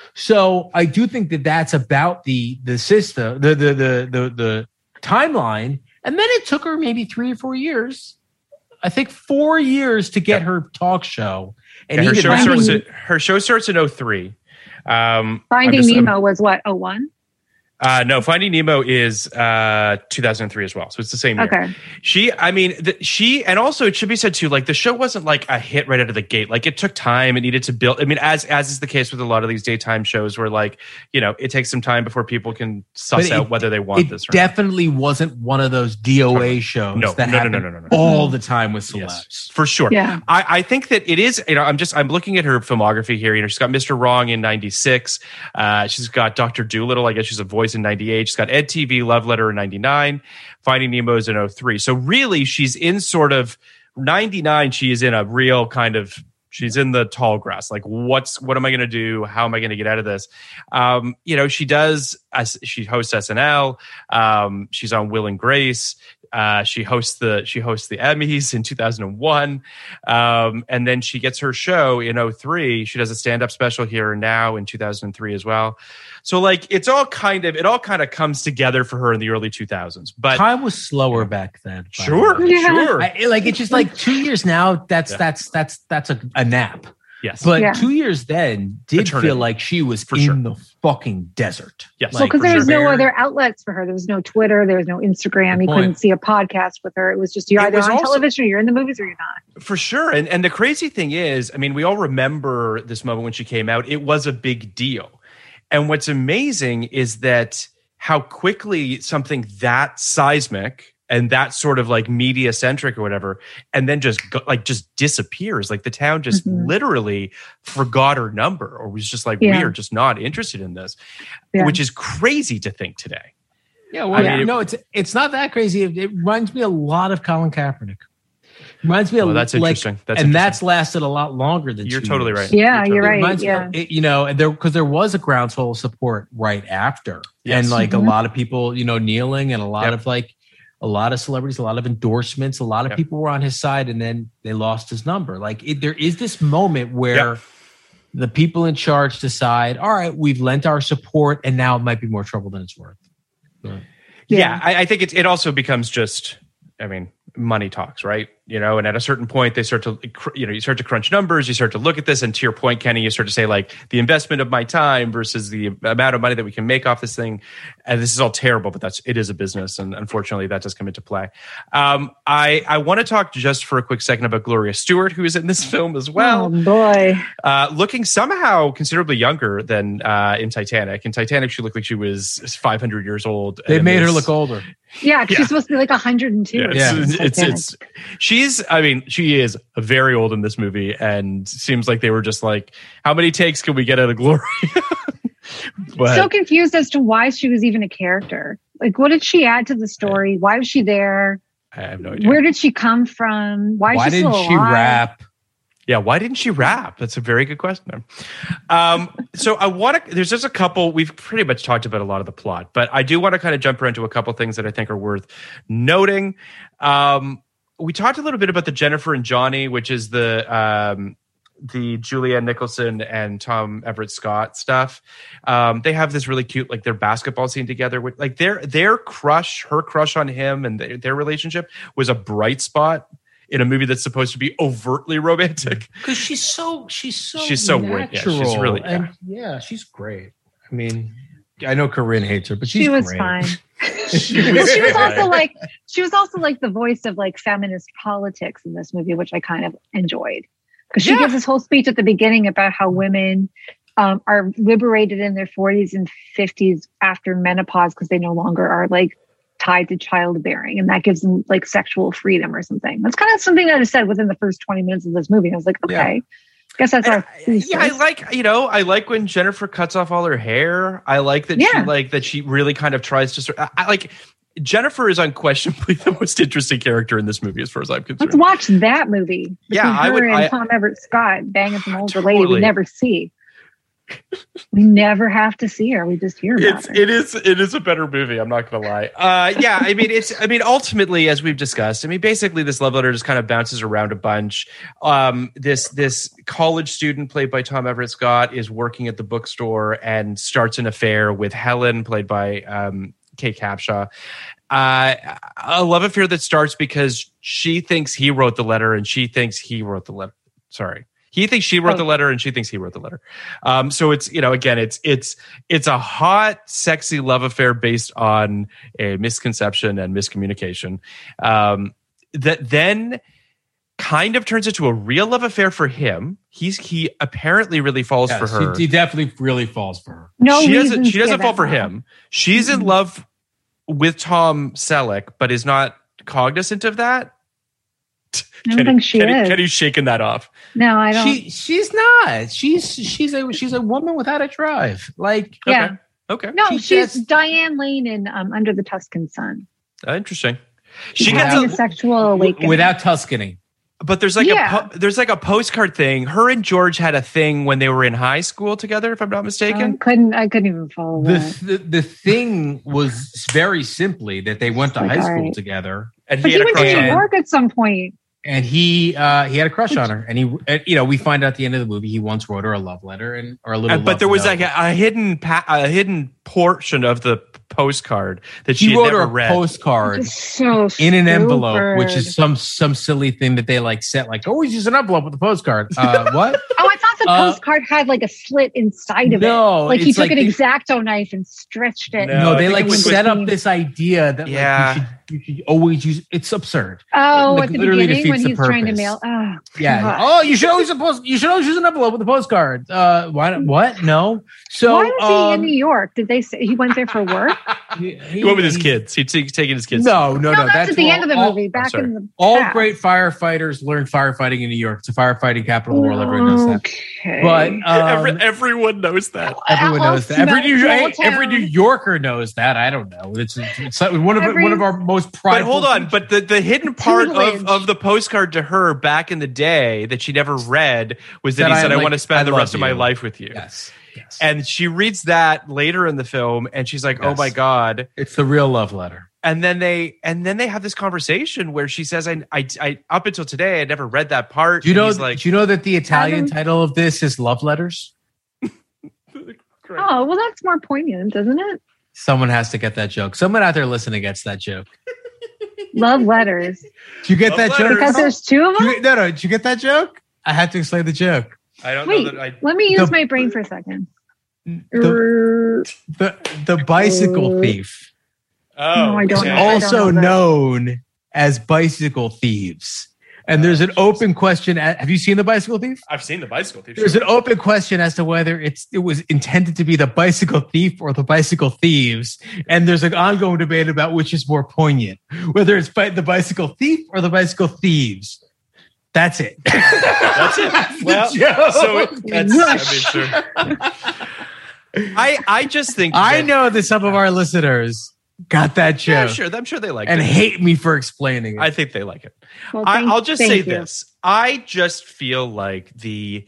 So I do think that that's about the the system, the the the the, the timeline. And then it took her maybe three or four years. I think four years to get yep. her talk show. And yeah, her, show Finding, starts at, her show starts in oh three. Um, Finding just, Nemo I'm, was what, oh one? Uh, no, Finding Nemo is uh, two thousand three as well. So it's the same year. Okay. She, I mean, the, she, and also it should be said too, like the show wasn't like a hit right out of the gate. Like it took time. It needed to build. I mean, as as is the case with a lot of these daytime shows where like, you know, it takes some time before people can suss it, out whether they want it this or definitely not. Wasn't one of those D O A shows no, that no, happen no, no, no, no, no. all the time with celebs. Yes, for sure. Yeah. I, I think that it is, you know, I'm just, I'm looking at her filmography here. You know, she's got Mister Wrong in ninety-six. Uh, she's got Doctor Dolittle. I guess she's a voice in ninety-eight. She's got Ed T V, Love Letter in ninety-nine, Finding Nemo is in oh three. So really she's in sort of ninety-nine. She is in a real kind of, she's in the tall grass. Like what's, what am I going to do? How am I going to get out of this? Um, you know, she does, as she hosts S N L. Um, she's on Will and Grace. Uh, she hosts the she hosts the Emmys in two thousand one, um, and then she gets her show in oh three. She does a stand up special Here and Now in two thousand three as well. So like it's all kind of it all kind of comes together for her in the early two thousands. But time was slower back then. Sure, yeah. sure. I, like it's just like two years now. That's yeah. that's that's that's a, a nap. Yes, but yeah. two years then did Eternity. feel like she was for in sure. the fucking desert. Yes, well, because there was sure. no other outlets for her. There was no Twitter. There was no Instagram. Good you point. couldn't see a podcast with her. It was just you're It either was on also- television, or you're in the movies, or you're not. For sure. And and the crazy thing is, I mean, we all remember this moment when she came out. It was a big deal. And what's amazing is that how quickly something that seismic and that sort of like media centric or whatever, and then just go, like just disappears. Like the town just mm-hmm. literally forgot her number, or was just like, yeah. we are just not interested in this, yeah. which is crazy to think today. Yeah, well, I mean, no, it's it's not that crazy. It, it reminds me a lot of Colin Kaepernick. Reminds me of oh, that's like, interesting. That's and interesting. that's lasted a lot longer than you're two totally years. right. Yeah, you're, you're totally right. Yeah, of, it, you know, and there because there was a groundswell of support right after, yes. and like mm-hmm. a lot of people, you know, kneeling, and a lot yep. of like a lot of celebrities, a lot of endorsements, a lot of yep. people were on his side, and then they lost his number. Like it, there is this moment where. Yep. The people in charge decide, all right, we've lent our support, and now it might be more trouble than it's worth. Yeah, yeah I, I think it, it also becomes just, I mean, money talks, right? You know, and at a certain point, they start to, you know, you start to crunch numbers, you start to look at this, and to your point, Kenny, you start to say like the investment of my time versus the amount of money that we can make off this thing. And this is all terrible, but that's, it is a business. And unfortunately that does come into play. Um, I, I want to talk just for a quick second about Gloria Stewart, who is in this film as well. Oh boy. Uh, looking somehow considerably younger than uh, in Titanic. In Titanic, she looked like she was five hundred years old. They made this, her look older. Yeah, she's yeah. supposed to be like one hundred two. Yeah, yeah. It's, it's, it's, she's, I mean, she is very old in this movie, and seems like they were just like, how many takes can we get out of Gloria? But, so confused as to why she was even a character. Like, what did she add to the story? Why was she there? I have no idea. Where did she come from? Why, why is she didn't still she alive? rap? Yeah, why didn't she rap? That's a very good question. Um, so I want to, there's just a couple, we've pretty much talked about a lot of the plot, but I do want to kind of jump around to a couple things that I think are worth noting. Um, we talked a little bit about the Jennifer and Johnny, which is the um, the Julianne Nicholson and Tom Everett Scott stuff. Um, they have this really cute, like their basketball scene together. With, like their their crush, her crush on him, and their, their relationship was a bright spot in a movie that's supposed to be overtly romantic. Because she's so she's so she's so natural. Yeah, she's really yeah. And yeah, she's great. I mean, I know Corinne hates her, but she's she was great. fine. she, well, was she was fine. also like she was also like the voice of like feminist politics in this movie, which I kind of enjoyed. Because she yeah. gives this whole speech at the beginning about how women um, are liberated in their forties and fifties after menopause because they no longer are like tied to childbearing, and that gives them like sexual freedom or something. That's kind of something that is said within the first twenty minutes of this movie. I was like, okay, yeah. guess that's our. I, yeah, I like you know, I like when Jennifer cuts off all her hair. I like that yeah. she like that she really kind of tries to. I, I like. Jennifer is unquestionably the most interesting character in this movie, as far as I'm concerned. Let's watch that movie. Yeah, her I would. And I, Tom Everett Scott banging some older totally. lady we never see. We never have to see her. We just hear about it's, her. It is. It is a better movie. I'm not going to lie. Uh, yeah, I mean, it's. I mean, ultimately, as we've discussed, I mean, basically, this love letter just kind of bounces around a bunch. Um, this this college student played by Tom Everett Scott is working at the bookstore and starts an affair with Helen, played by um, Kate Capshaw. Uh, a love affair that starts because she thinks he wrote the letter and she thinks he wrote the letter. Sorry. He thinks she wrote oh. the letter and she thinks he wrote the letter. Um, so it's, you know, again, it's, it's, it's a hot, sexy love affair based on a misconception and miscommunication. Um, that then kind of turns into a real love affair for him. He's, he apparently really falls yes, for her. He, he definitely really falls for her. No, she doesn't, she doesn't fall for now. him. She's mm-hmm. in love with Tom Selleck, but is not cognizant of that. I don't Kenny, think she Kenny, is. Kenny's shaking that off. No, I don't. She, she's not. She's she's a she's a woman without a drive. Like yeah, okay. okay. No, she she's just, Diane Lane in um, Under the Tuscan Sun. Uh, interesting. She She gets gets a sexual awakening without Tuscany. But there's like yeah. a po- there's like a postcard thing. Her and George had a thing when they were in high school together, if I'm not mistaken. I couldn't I couldn't even follow the, that. the the thing was very simply that they went to like, high school right. together, and but he, he had a went to crush New on York at some point. And he uh, he had a crush on her, and he and, you know we find out at the end of the movie he once wrote her a love letter and or a little. Uh, but love there was note. like a, a hidden pa- a hidden portion of the postcard that she he had wrote never her a read. postcard so in an stupid. envelope, which is some some silly thing that they like set like always use an envelope with a postcard. Uh, what? Oh, I thought the Uh, postcard had like a slit inside of no, it. Like he it's took like an they- X-Acto knife and stretched it. No, No, they I think like it was set with- up this idea that Yeah. like you should, you should always use. It's absurd. Oh, Like, at the literally beginning when defeats the he's trying to purpose. mail. Oh, Yeah. God. Oh, you should always a post. You should always use an envelope with a postcard. Uh, why? What? No. So Why was he um, in New York? Did they say he went there for work? he, he went with his kids. He's taking his kids. No, no, no. No, that's, that's at the all, end of the all, movie. Back in the all past. great firefighters learn firefighting in New York. It's a firefighting capital of the world. Everyone knows that. Okay. But um, Every, everyone knows that. everyone knows that. Every New, Small every New town. Yorker knows that. I don't know. It's, it's one of Every- one of our most But prideful. hold on. But the, the hidden part Tutelage. of, of the postcard to her back in the day that she never read was that, That he I said, I, like- want to spend I the love rest of my you. life with you. Yes. Yes. And she reads that later in the film and she's like, oh Yes. my God. It's the real love letter. And then they and then they have this conversation where she says, I, I, I up until today, I never read that part. Do you And know? he's like, do you know that the Italian Adam- title of this is Love Letters? Oh, well, that's more poignant, isn't it? Someone has to get that joke. Someone out there listening gets that joke. Love letters. Did you get Love that letters. joke? Because there's two of Did them? you- no, no. Did you get that joke? I had to explain the joke. I don't Wait, know that I. let me use The- my brain for a second. The, the, the bicycle thief, Oh, No, I don't okay. know. I don't also know that. known as bicycle thieves. And there's an open question. At, have you seen The Bicycle Thief? I've seen the bicycle thief. There's sure. an open question as to whether it's it was intended to be the bicycle thief or the bicycle thieves, and there's an ongoing debate about which is more poignant, whether it's by the bicycle thief or the bicycle thieves. That's it. That's it. Well, joke. so that's, I mean, sure. I I just think I that- know that some of our listeners got that joke Yeah, sure. I'm sure they like and it. hate me for explaining it. I think they like it. Well, I, thank- I'll just thank say you. this. I just feel like the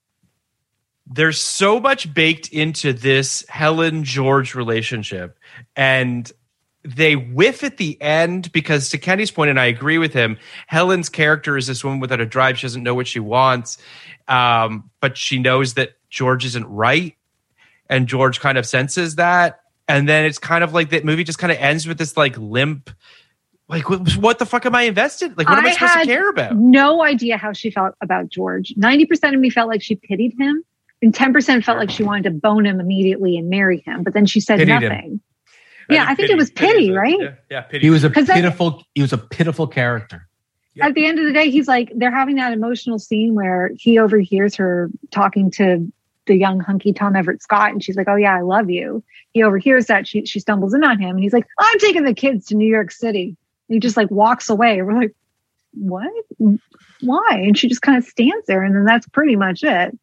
there's so much baked into this Helen George relationship, and they whiff at the end because, to Kenny's point, and I agree with him, Helen's character is this woman without a drive. She doesn't know what she wants, um, but she knows that George isn't right, and George kind of senses that. And then it's kind of like that movie just kind of ends with this like limp, like what, what the fuck am I invested? Like what am I, I supposed to had care about? No idea how she felt about George. ninety percent of me felt like she pitied him, and ten percent felt like she wanted to bone him immediately and marry him. But then she said Pitied him. nothing. Yeah, I think it was pity, is a- right? Yeah, yeah, pity. He was a 'Cause that- pitiful. He was a pitiful character. At the end of the day, he's like, they're having that emotional scene where he overhears her talking to the young hunky Tom Everett Scott, and she's like, "Oh yeah, I love you." He overhears that. She she stumbles in on him, and he's like, "I'm taking the kids to New York City." And he just like walks away. We're like, "What? Why?" And she just kind of stands there, and then that's pretty much it.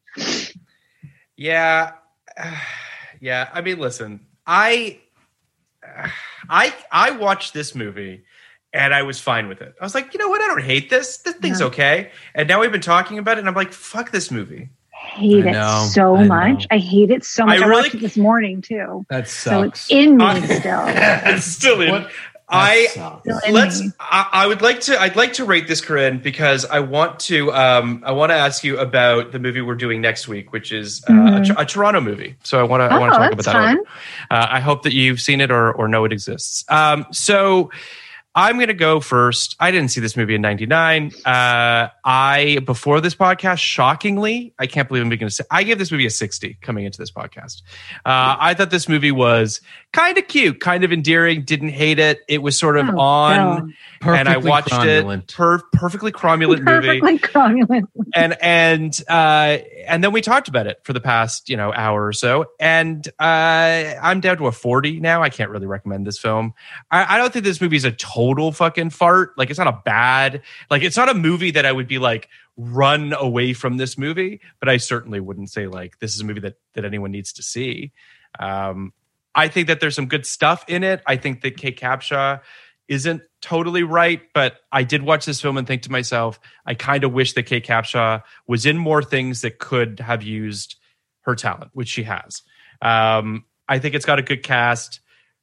Yeah, yeah. I mean, listen, I, I, I watched this movie and I was fine with it. I was like, you know what? I don't hate this. This thing's Yeah. okay. And now we've been talking about it, and I'm like, fuck this movie. Hate I it know, so I much. know. I hate it so much. I I, really- watched it this morning too, That so it's sucks. in me I- still. it's still in. What? I sucks. Still in let's. me. I, I would like to. I'd like to rate this, Corinne, because I want to. Um, I want to ask you about the movie we're doing next week, which is uh, a, a Toronto movie. So I want to. I want Oh, to talk that's about that. a fun. little. Uh, I hope that you've seen it or or know it exists. Um, so. I'm going to go first. I didn't see this movie in ninety-nine. Uh, I, before this podcast, shockingly, I can't believe I'm going to say, I gave this movie a sixty coming into this podcast. Uh, I thought this movie was kind of cute, kind of endearing, didn't hate it. It was sort of Oh, on, no. and I Perfectly watched cromulent. it. Per- perfectly cromulent movie. Perfectly cromulent. and and uh and then we talked about it for the past you know hour or so, and uh I'm down to a forty now. I can't really recommend this film. I, I don't think this movie is a total fucking fart. Like, it's not a bad, like, it's not a movie that I would be like, run away from this movie, but I certainly wouldn't say like this is a movie that that anyone needs to see. um I think that there's some good stuff in it. I think that Kate Capshaw isn't totally right, but I did watch this film and think to myself, I kind of wish that Kate Capshaw was in more things that could have used her talent, which she has. Um, I think it's got a good cast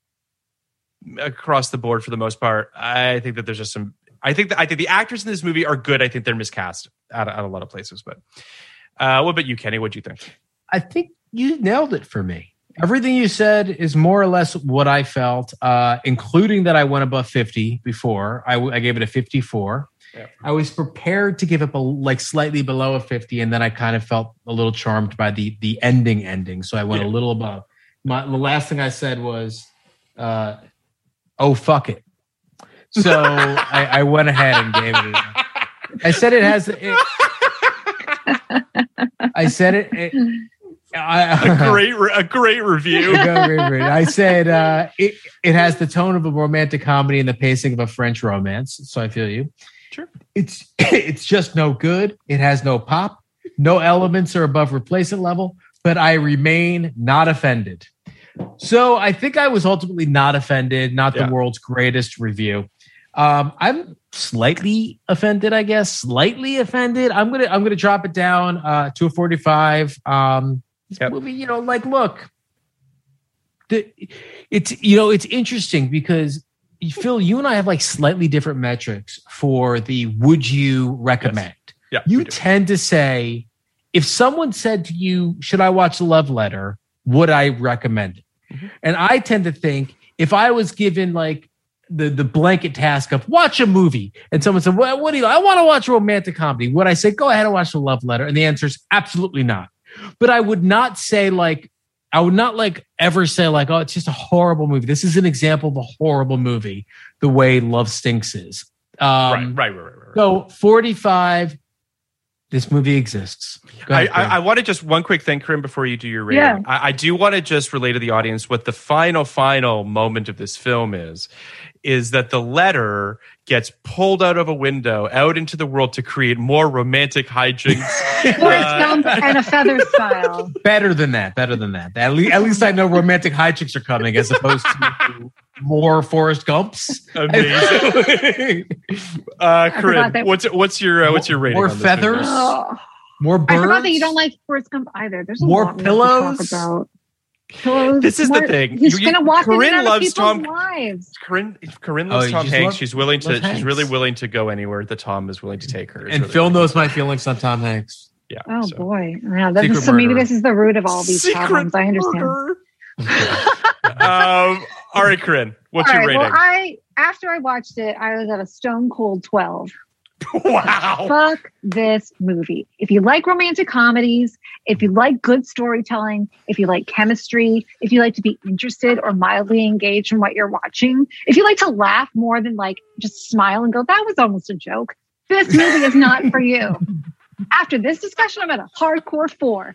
across the board for the most part. I think that there's just some. I think that I think the actors in this movie are good. I think they're miscast at, at a lot of places. But uh, what about you, Kenny? What do you think? I think you nailed it for me. Everything you said is more or less what I felt, uh, including that I went above fifty before. I, w- I gave it a fifty-four. Yeah. I was prepared to give it a, like slightly below a fifty, and then I kind of felt a little charmed by the the ending ending. So I went Yeah. a little above. My, the last thing I said was, uh, oh, fuck it. So I, I went ahead and gave it a, I said it has... It, I said it... it I, a great, re- a great review. I said uh, it, it has the tone of a romantic comedy and the pacing of a French romance. So I feel you. Sure. It's it's just no good. It has no pop. No elements are above replacement level, but I remain not offended. So I think I was ultimately not offended, not the Yeah. world's greatest review. Um, I'm slightly offended, I guess. Slightly offended. I'm gonna I'm gonna drop it down uh, to a forty-five. Um, this Yep. movie, you know, like look, the, it's you know it's interesting because Phil, you and I have like slightly different metrics for the would you recommend. Yeah, You we do. tend to say, if someone said to you, should I watch The Love Letter? Would I recommend it? Mm-hmm. And I tend to think if I was given like the, the blanket task of watch a movie and someone said, well, what do you, I want to watch a romantic comedy. Would I say, go ahead and watch The Love Letter? And the answer is absolutely not. But I would not say like, I would not like ever say like, oh, it's just a horrible movie. This is an example of a horrible movie, the way Love Stinks is. Um, right, right, right, right, right. So forty-five, this movie exists. Go I, ahead, I, Greg. I want to just one quick thing, Corinne, before you do your rating. Yeah. I, I do want to just relay to the audience what the final, final moment of this film is, is that the letter gets pulled out of a window out into the world to create more romantic hijinks. Forrest Uh, Gump and a feather style. Better than that. Better than that. At least, at least I know romantic hijinks are coming as opposed to more Forrest Gumps. Amazing. uh, forgot Corinne, that- what's what's your uh, what's your rating? More on this feathers? movie? Oh, More birds. I forgot that you don't like Forrest Gump either. There's a More lot pillows? to talk about. Pillows. This is the more- thing. He's You- you- gonna walk Corinne in and out of loves people's Tom- lives. Corinne, if Corinne Oh, loves you Tom just Hanks. love- she's willing to. love She's Hanks. really willing to go anywhere that Tom is willing to take her. It's And really Phil really knows cool. my feelings on Tom Hanks. Yeah. Oh so. boy. Yeah, that Secret is, so maybe murderer. this is the root of all these Secret problems. I understand. murderer. um, all right, Corinne, what's All your right, rating? well, I after I watched it, I was at a stone cold twelve. Wow. Fuck this movie. If you like romantic comedies, if you like good storytelling, if you like chemistry, if you like to be interested or mildly engaged in what you're watching, if you like to laugh more than like just smile and go, that was almost a joke, this movie is not for you. After this discussion, I'm at a hardcore four.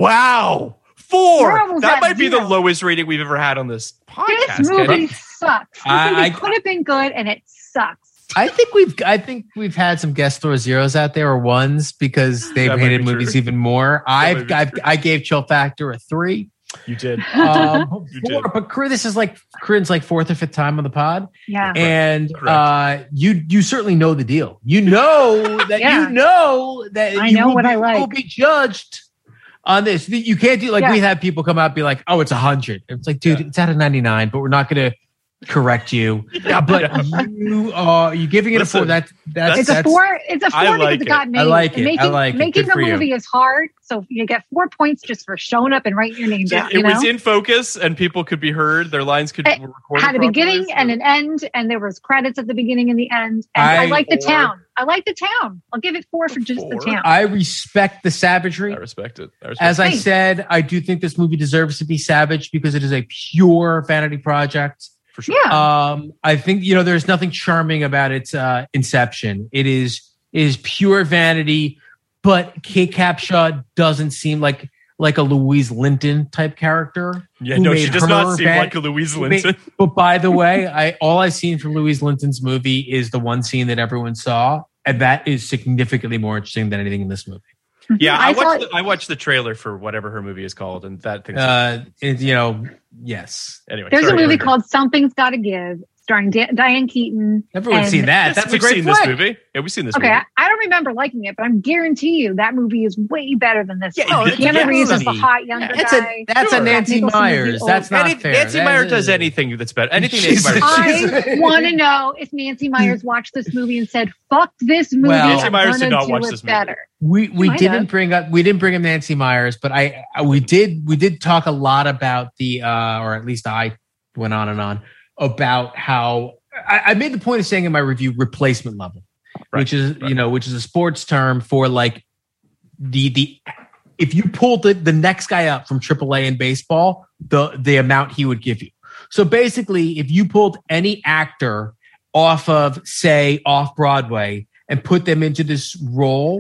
Wow. Four. We're almost That at might be the zero. lowest rating we've ever had on this podcast. This movie Kenny. sucks. This I- movie I- could have been good and it sucks. I think we've I think we've had some guest throw zeros out there or ones because they've That might hated be true. movies even more. might I've, be I've true. I gave Chill Factor a three. You did. Um, You four, did. but Corinne, this is like Corinne's like fourth or fifth time on the pod, Yeah. and Correct. uh, you you certainly know the deal. You know that Yeah. you know that I you know will what be, I like. will be judged on this. You can't do like Yeah. we had people come out and be like, "Oh, it's a hundred." It's like, dude, Yeah. it's out of ninety nine, but we're not going to correct you. Yeah, But yeah. you are you giving it Listen, a four? That that's It's a that's, four. It's a four I because like it got it. made. I like And it. I Making, like it. making Good a for you. movie is hard, so you get four points just for showing up and writing your name down. It you know? was in focus and people could be heard. Their lines could be It recorded. had a properly, beginning so- and an end, and there was credits at the beginning and the end. And I, I- like the Four. town. I like the town. I'll give it four for just Four. the town. I respect the savagery. I respect it. I respect As I Thanks. said, I do think this movie deserves to be savage because it is a pure vanity project. it for sure. Yeah. Um, I think you know there's nothing charming about its uh, inception. It is it is pure vanity, but Kate Capshaw doesn't seem like like a Louise Linton type character. Yeah, who no, she made does her not seem van- like a Louise who made- Linton. But by the way, I all I've seen from Louise Linton's movie is the one scene that everyone saw, and that is significantly more interesting than anything in this movie. Yeah, I, I watched. saw- The, I watched the trailer for whatever her movie is called, and that thing. Uh, it, you know, yes, anyway, There's sorry, a movie Andrew. called Something's Gotta Give, starring Da- Diane Keaton. everyone's and- seen that. Yes, That's a we've great seen flick. this movie. Yeah, we've seen this Okay, movie. I, I don't remember liking it, but I'm guarantee you that movie is way better than this. Yeah, one. it's- Keanu yeah, Reeves is the funny. hot younger That's guy. a that's Sure. a Nancy Nicholson is the Myers. old- That's not Any- fair. Nancy That Meyer is- does anything that's better. Anything She's- Nancy Myers does. I want to know if Nancy Myers watched this movie and said, "Fuck this movie." Well- Nancy I'm Myers gonna did not do watch it this movie. better. We we might didn't have. bring up we didn't bring up Nancy Myers, but I I- we did we did talk a lot about the uh, or at least I went on and on about how I, I made the point of saying in my review replacement level, Right, which is right. you know which is a sports term for like the the if you pulled the, the next guy up from triple A in baseball, the the amount he would give you. So basically, if you pulled any actor off of say off Broadway and put them into this role,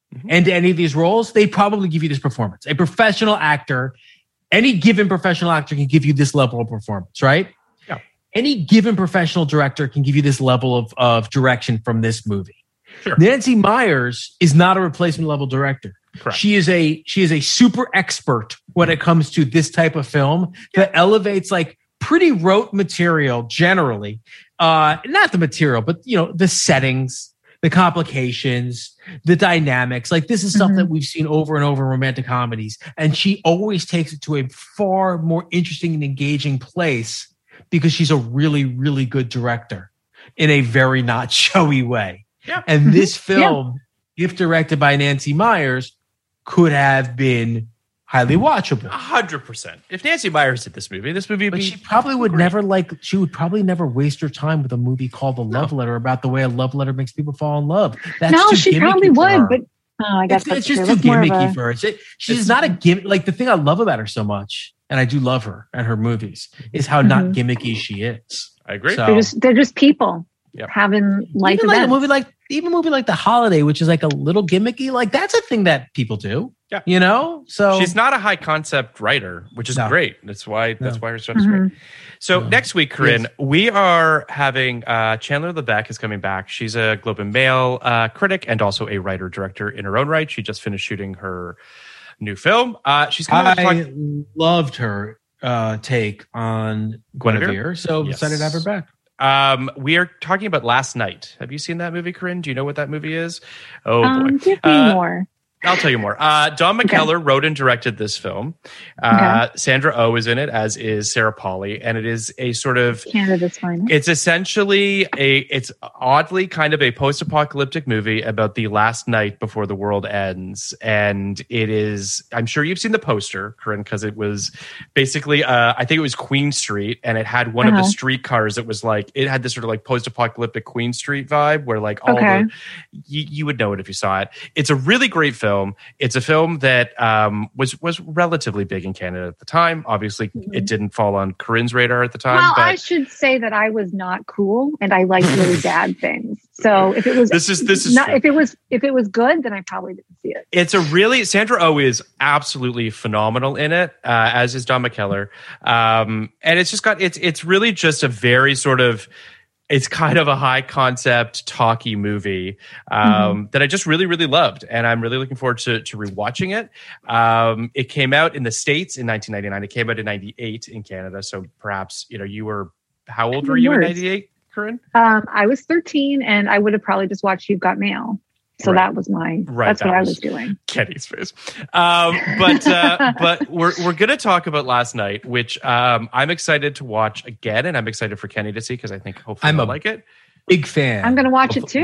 mm-hmm. into any of these roles, they probably give you this performance. A professional actor, any given professional actor can give you this level of performance, right? Yeah. Any given professional director can give you this level of, of direction from this movie. Sure. Nancy Meyers is not a replacement level director. Correct. She is a she is a super expert when it comes to this type of film yeah. that elevates like pretty rote material generally. Uh, not the material, but you know, the settings, the complications, the dynamics. Like this is stuff mm-hmm. that we've seen over and over in romantic comedies. And she always takes it to a far more interesting and engaging place because she's a really, really good director in a very not showy way. Yeah. And this film, yeah. if directed by Nancy Meyers, could have been highly watchable. A hundred percent. If Nancy Meyers did this movie, this movie would but be she probably would great. never like, she would probably never waste her time with a movie called The Love no. Letter about the way a love letter makes people fall in love. That's no, too she probably would, her. but oh, I guess it's, that's it's just true. too That's gimmicky a, for her. It, she's it's, not a gimmick. Like the thing I love about her so much, and I do love her and her movies, is how mm-hmm. not gimmicky she is. I agree. So, they're just they're just people yep. having life even events. like a movie like even a movie like The Holiday, which is like a little gimmicky. Like that's a thing that people do. Yeah, you know. So she's not a high concept writer, which is no. great. That's why that's no. why her stuff is mm-hmm. great. So no. next week, Corinne, yes. we are having uh, Chandler LeBeck is coming back. She's a Globe and Mail uh, critic and also a writer director in her own right. She just finished shooting her new film. Uh, she's coming. I talk- loved her uh, take on Guinevere, Guinevere so yes. excited to have her back. Um, we are talking about Last Night. Have you seen that movie, Corinne? Do you know what that movie is? Oh um, boy, give me uh, more. I'll tell you more. Uh, Don McKellar okay. wrote and directed this film. Uh, okay. Sandra Oh is in it, as is Sarah Polley, and it is a sort of Canada's finest. It's essentially a. It's oddly kind of a post-apocalyptic movie about the last night before the world ends, and it is. I'm sure you've seen the poster, Corinne, because it was basically. Uh, I think it was Queen Street, and it had one uh-huh. of the streetcars that was like. It had this sort of like post-apocalyptic Queen Street vibe, where like all okay. the. You, you would know it if you saw it. It's a really great film. Film. It's a film that um, was was relatively big in Canada at the time. Obviously, mm-hmm. it didn't fall on Corinne's radar at the time. Well, but I should say that I was not cool, and I liked really bad things. So if it was this is this is not, true. if it was if it was good, then I probably didn't see it. It's a really Sandra Oh is absolutely phenomenal in it, uh, as is Don McKellar, um, and it's just got it's it's really just a very sort of. It's kind of a high concept, talky movie um, mm-hmm. that I just really, really loved. And I'm really looking forward to, to rewatching it. Um, it came out in the States in nineteen ninety-nine. It came out in ninety-eight in Canada. So perhaps, you know, you were, how old were you in ninety-eight, Corinne? Um, I was thirteen and I would have probably just watched You've Got Mail. So right. that was my, right, that's that what was I was doing. Kenny's face. Um, but, uh, but we're, we're going to talk about Last Night, which, um, I'm excited to watch again. And I'm excited for Kenny to see, because I think hopefully I'm he'll a like it. Big fan. I'm going to watch it too.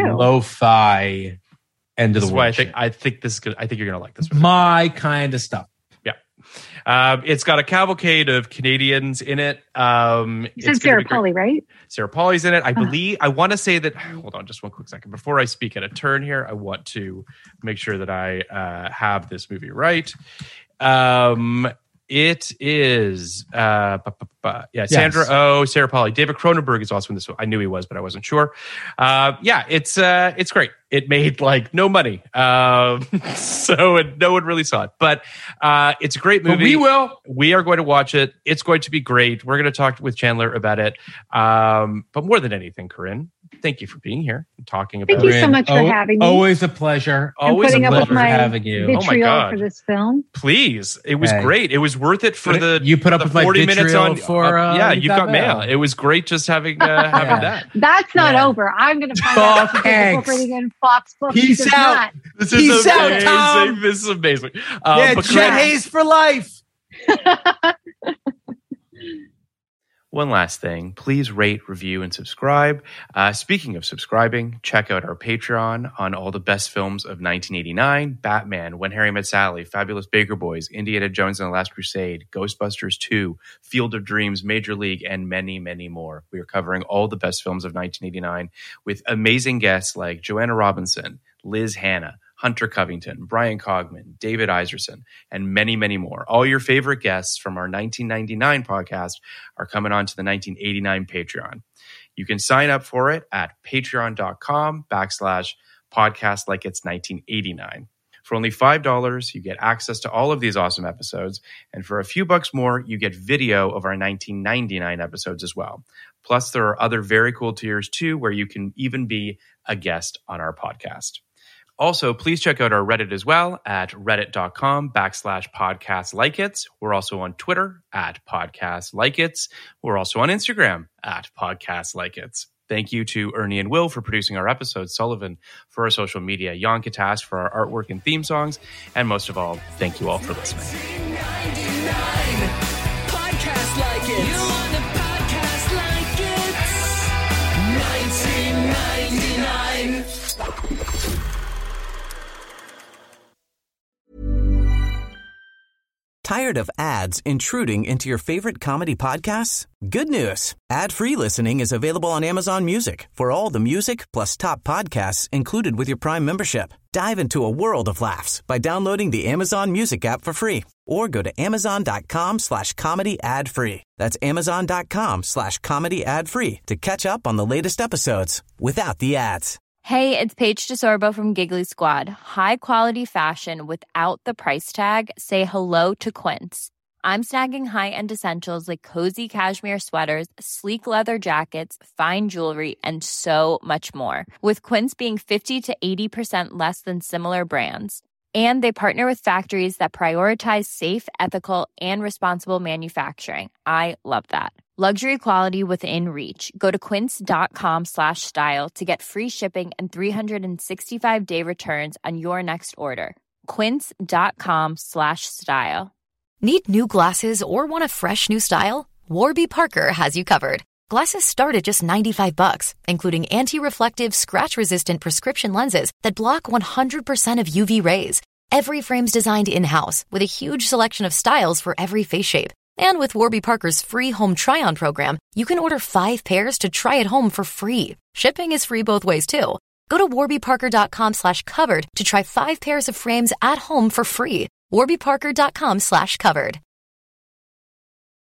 Lo-fi end of this the is why I world. think, I think this is good. I think you're going to like this movie. My kind of stuff. Yeah. Um, it's got a cavalcade of Canadians in it. Um, you said Sarah Polley, right? Sarah Polley's in it. I believe, I want to say that, hold on just one quick second. Before I speak at a turn here, I want to make sure that I uh, have this movie right. Um, it is, uh, bu- bu- bu- yeah, Yes. Sandra Oh, Sarah Polley. David Cronenberg is also in this. I knew he was, but I wasn't sure. Uh, yeah, it's uh, it's great. It made like no money, um, so it, no one really saw it. But uh, it's a great movie. But we will. We are going to watch it. It's going to be great. We're going to talk with Chandler about it. Um, but more than anything, Corinne, thank you for being here and talking about. Thank you so much for oh, having me. Always a pleasure. And Always putting a up pleasure with my having you. vitriol Oh my God. for this film. Please, it was Hey. great. It was worth it for Put the it- you put up the with my forty minutes vitriol on for, uh, yeah. You've You've Got got mail. Mail. It was great just having uh, having Yeah. that. That's not Yeah. over. I'm going to find Oh, out if thanks. incorporating in Fox books. Peace It's out. not. This Peace is out, amazing. Tom. This is amazing. Um, yeah, but Chet Corinne- Hayes for life. One last thing, please rate, review, and subscribe. Uh, speaking of subscribing, check out our Patreon on all the best films of nineteen eighty-nine, Batman, When Harry Met Sally, Fabulous Baker Boys, Indiana Jones and the Last Crusade, Ghostbusters two, Field of Dreams, Major League, and many, many more. We are covering all the best films of nineteen eighty-nine with amazing guests like Joanna Robinson, Liz Hanna, Hunter Covington, Brian Cogman, David Iserson, and many, many more. All your favorite guests from our nineteen ninety-nine podcast are coming on to the nineteen eighty-nine Patreon. You can sign up for it at patreon.com backslash podcast like it's nineteen eighty-nine. For only five dollars, you get access to all of these awesome episodes. And for a few bucks more, you get video of our nineteen ninety-nine episodes as well. Plus, there are other very cool tiers too, where you can even be a guest on our podcast. Also, please check out our Reddit as well at reddit.com backslash podcasts like it's. We're also on Twitter at podcasts like it's. We're also on Instagram at podcasts like it's. Thank you to Ernie and Will for producing our episodes, Sullivan for our social media, Jan Katast for our artwork and theme songs, and most of all, thank you all for listening. Podcast like it. You want a podcast like it? nineteen ninety-nine. Tired of ads intruding into your favorite comedy podcasts? Good news. Ad-free listening is available on Amazon Music for all the music plus top podcasts included with your Prime membership. Dive into a world of laughs by downloading the Amazon Music app for free or go to amazon.com slash comedy ad free. That's amazon.com slash comedy ad free to catch up on the latest episodes without the ads. Hey, it's Paige DeSorbo from Giggly Squad. High quality fashion without the price tag. Say hello to Quince. I'm snagging high-end essentials like cozy cashmere sweaters, sleek leather jackets, fine jewelry, and so much more. With Quince being fifty to eighty percent less than similar brands. And they partner with factories that prioritize safe, ethical, and responsible manufacturing. I love that. Luxury quality within reach. Go to quince.com slash style to get free shipping and three sixty-five day returns on your next order. Quince.com slash style. Need new glasses or want a fresh new style? Warby Parker has you covered. Glasses start at just ninety-five bucks, including anti-reflective, scratch-resistant prescription lenses that block one hundred percent of U V rays. Every frame's designed in-house with a huge selection of styles for every face shape. And with Warby Parker's free home try-on program, you can order five pairs to try at home for free. Shipping is free both ways, too. Go to warbyparker.com slash covered to try five pairs of frames at home for free. warbyparker.com slash covered.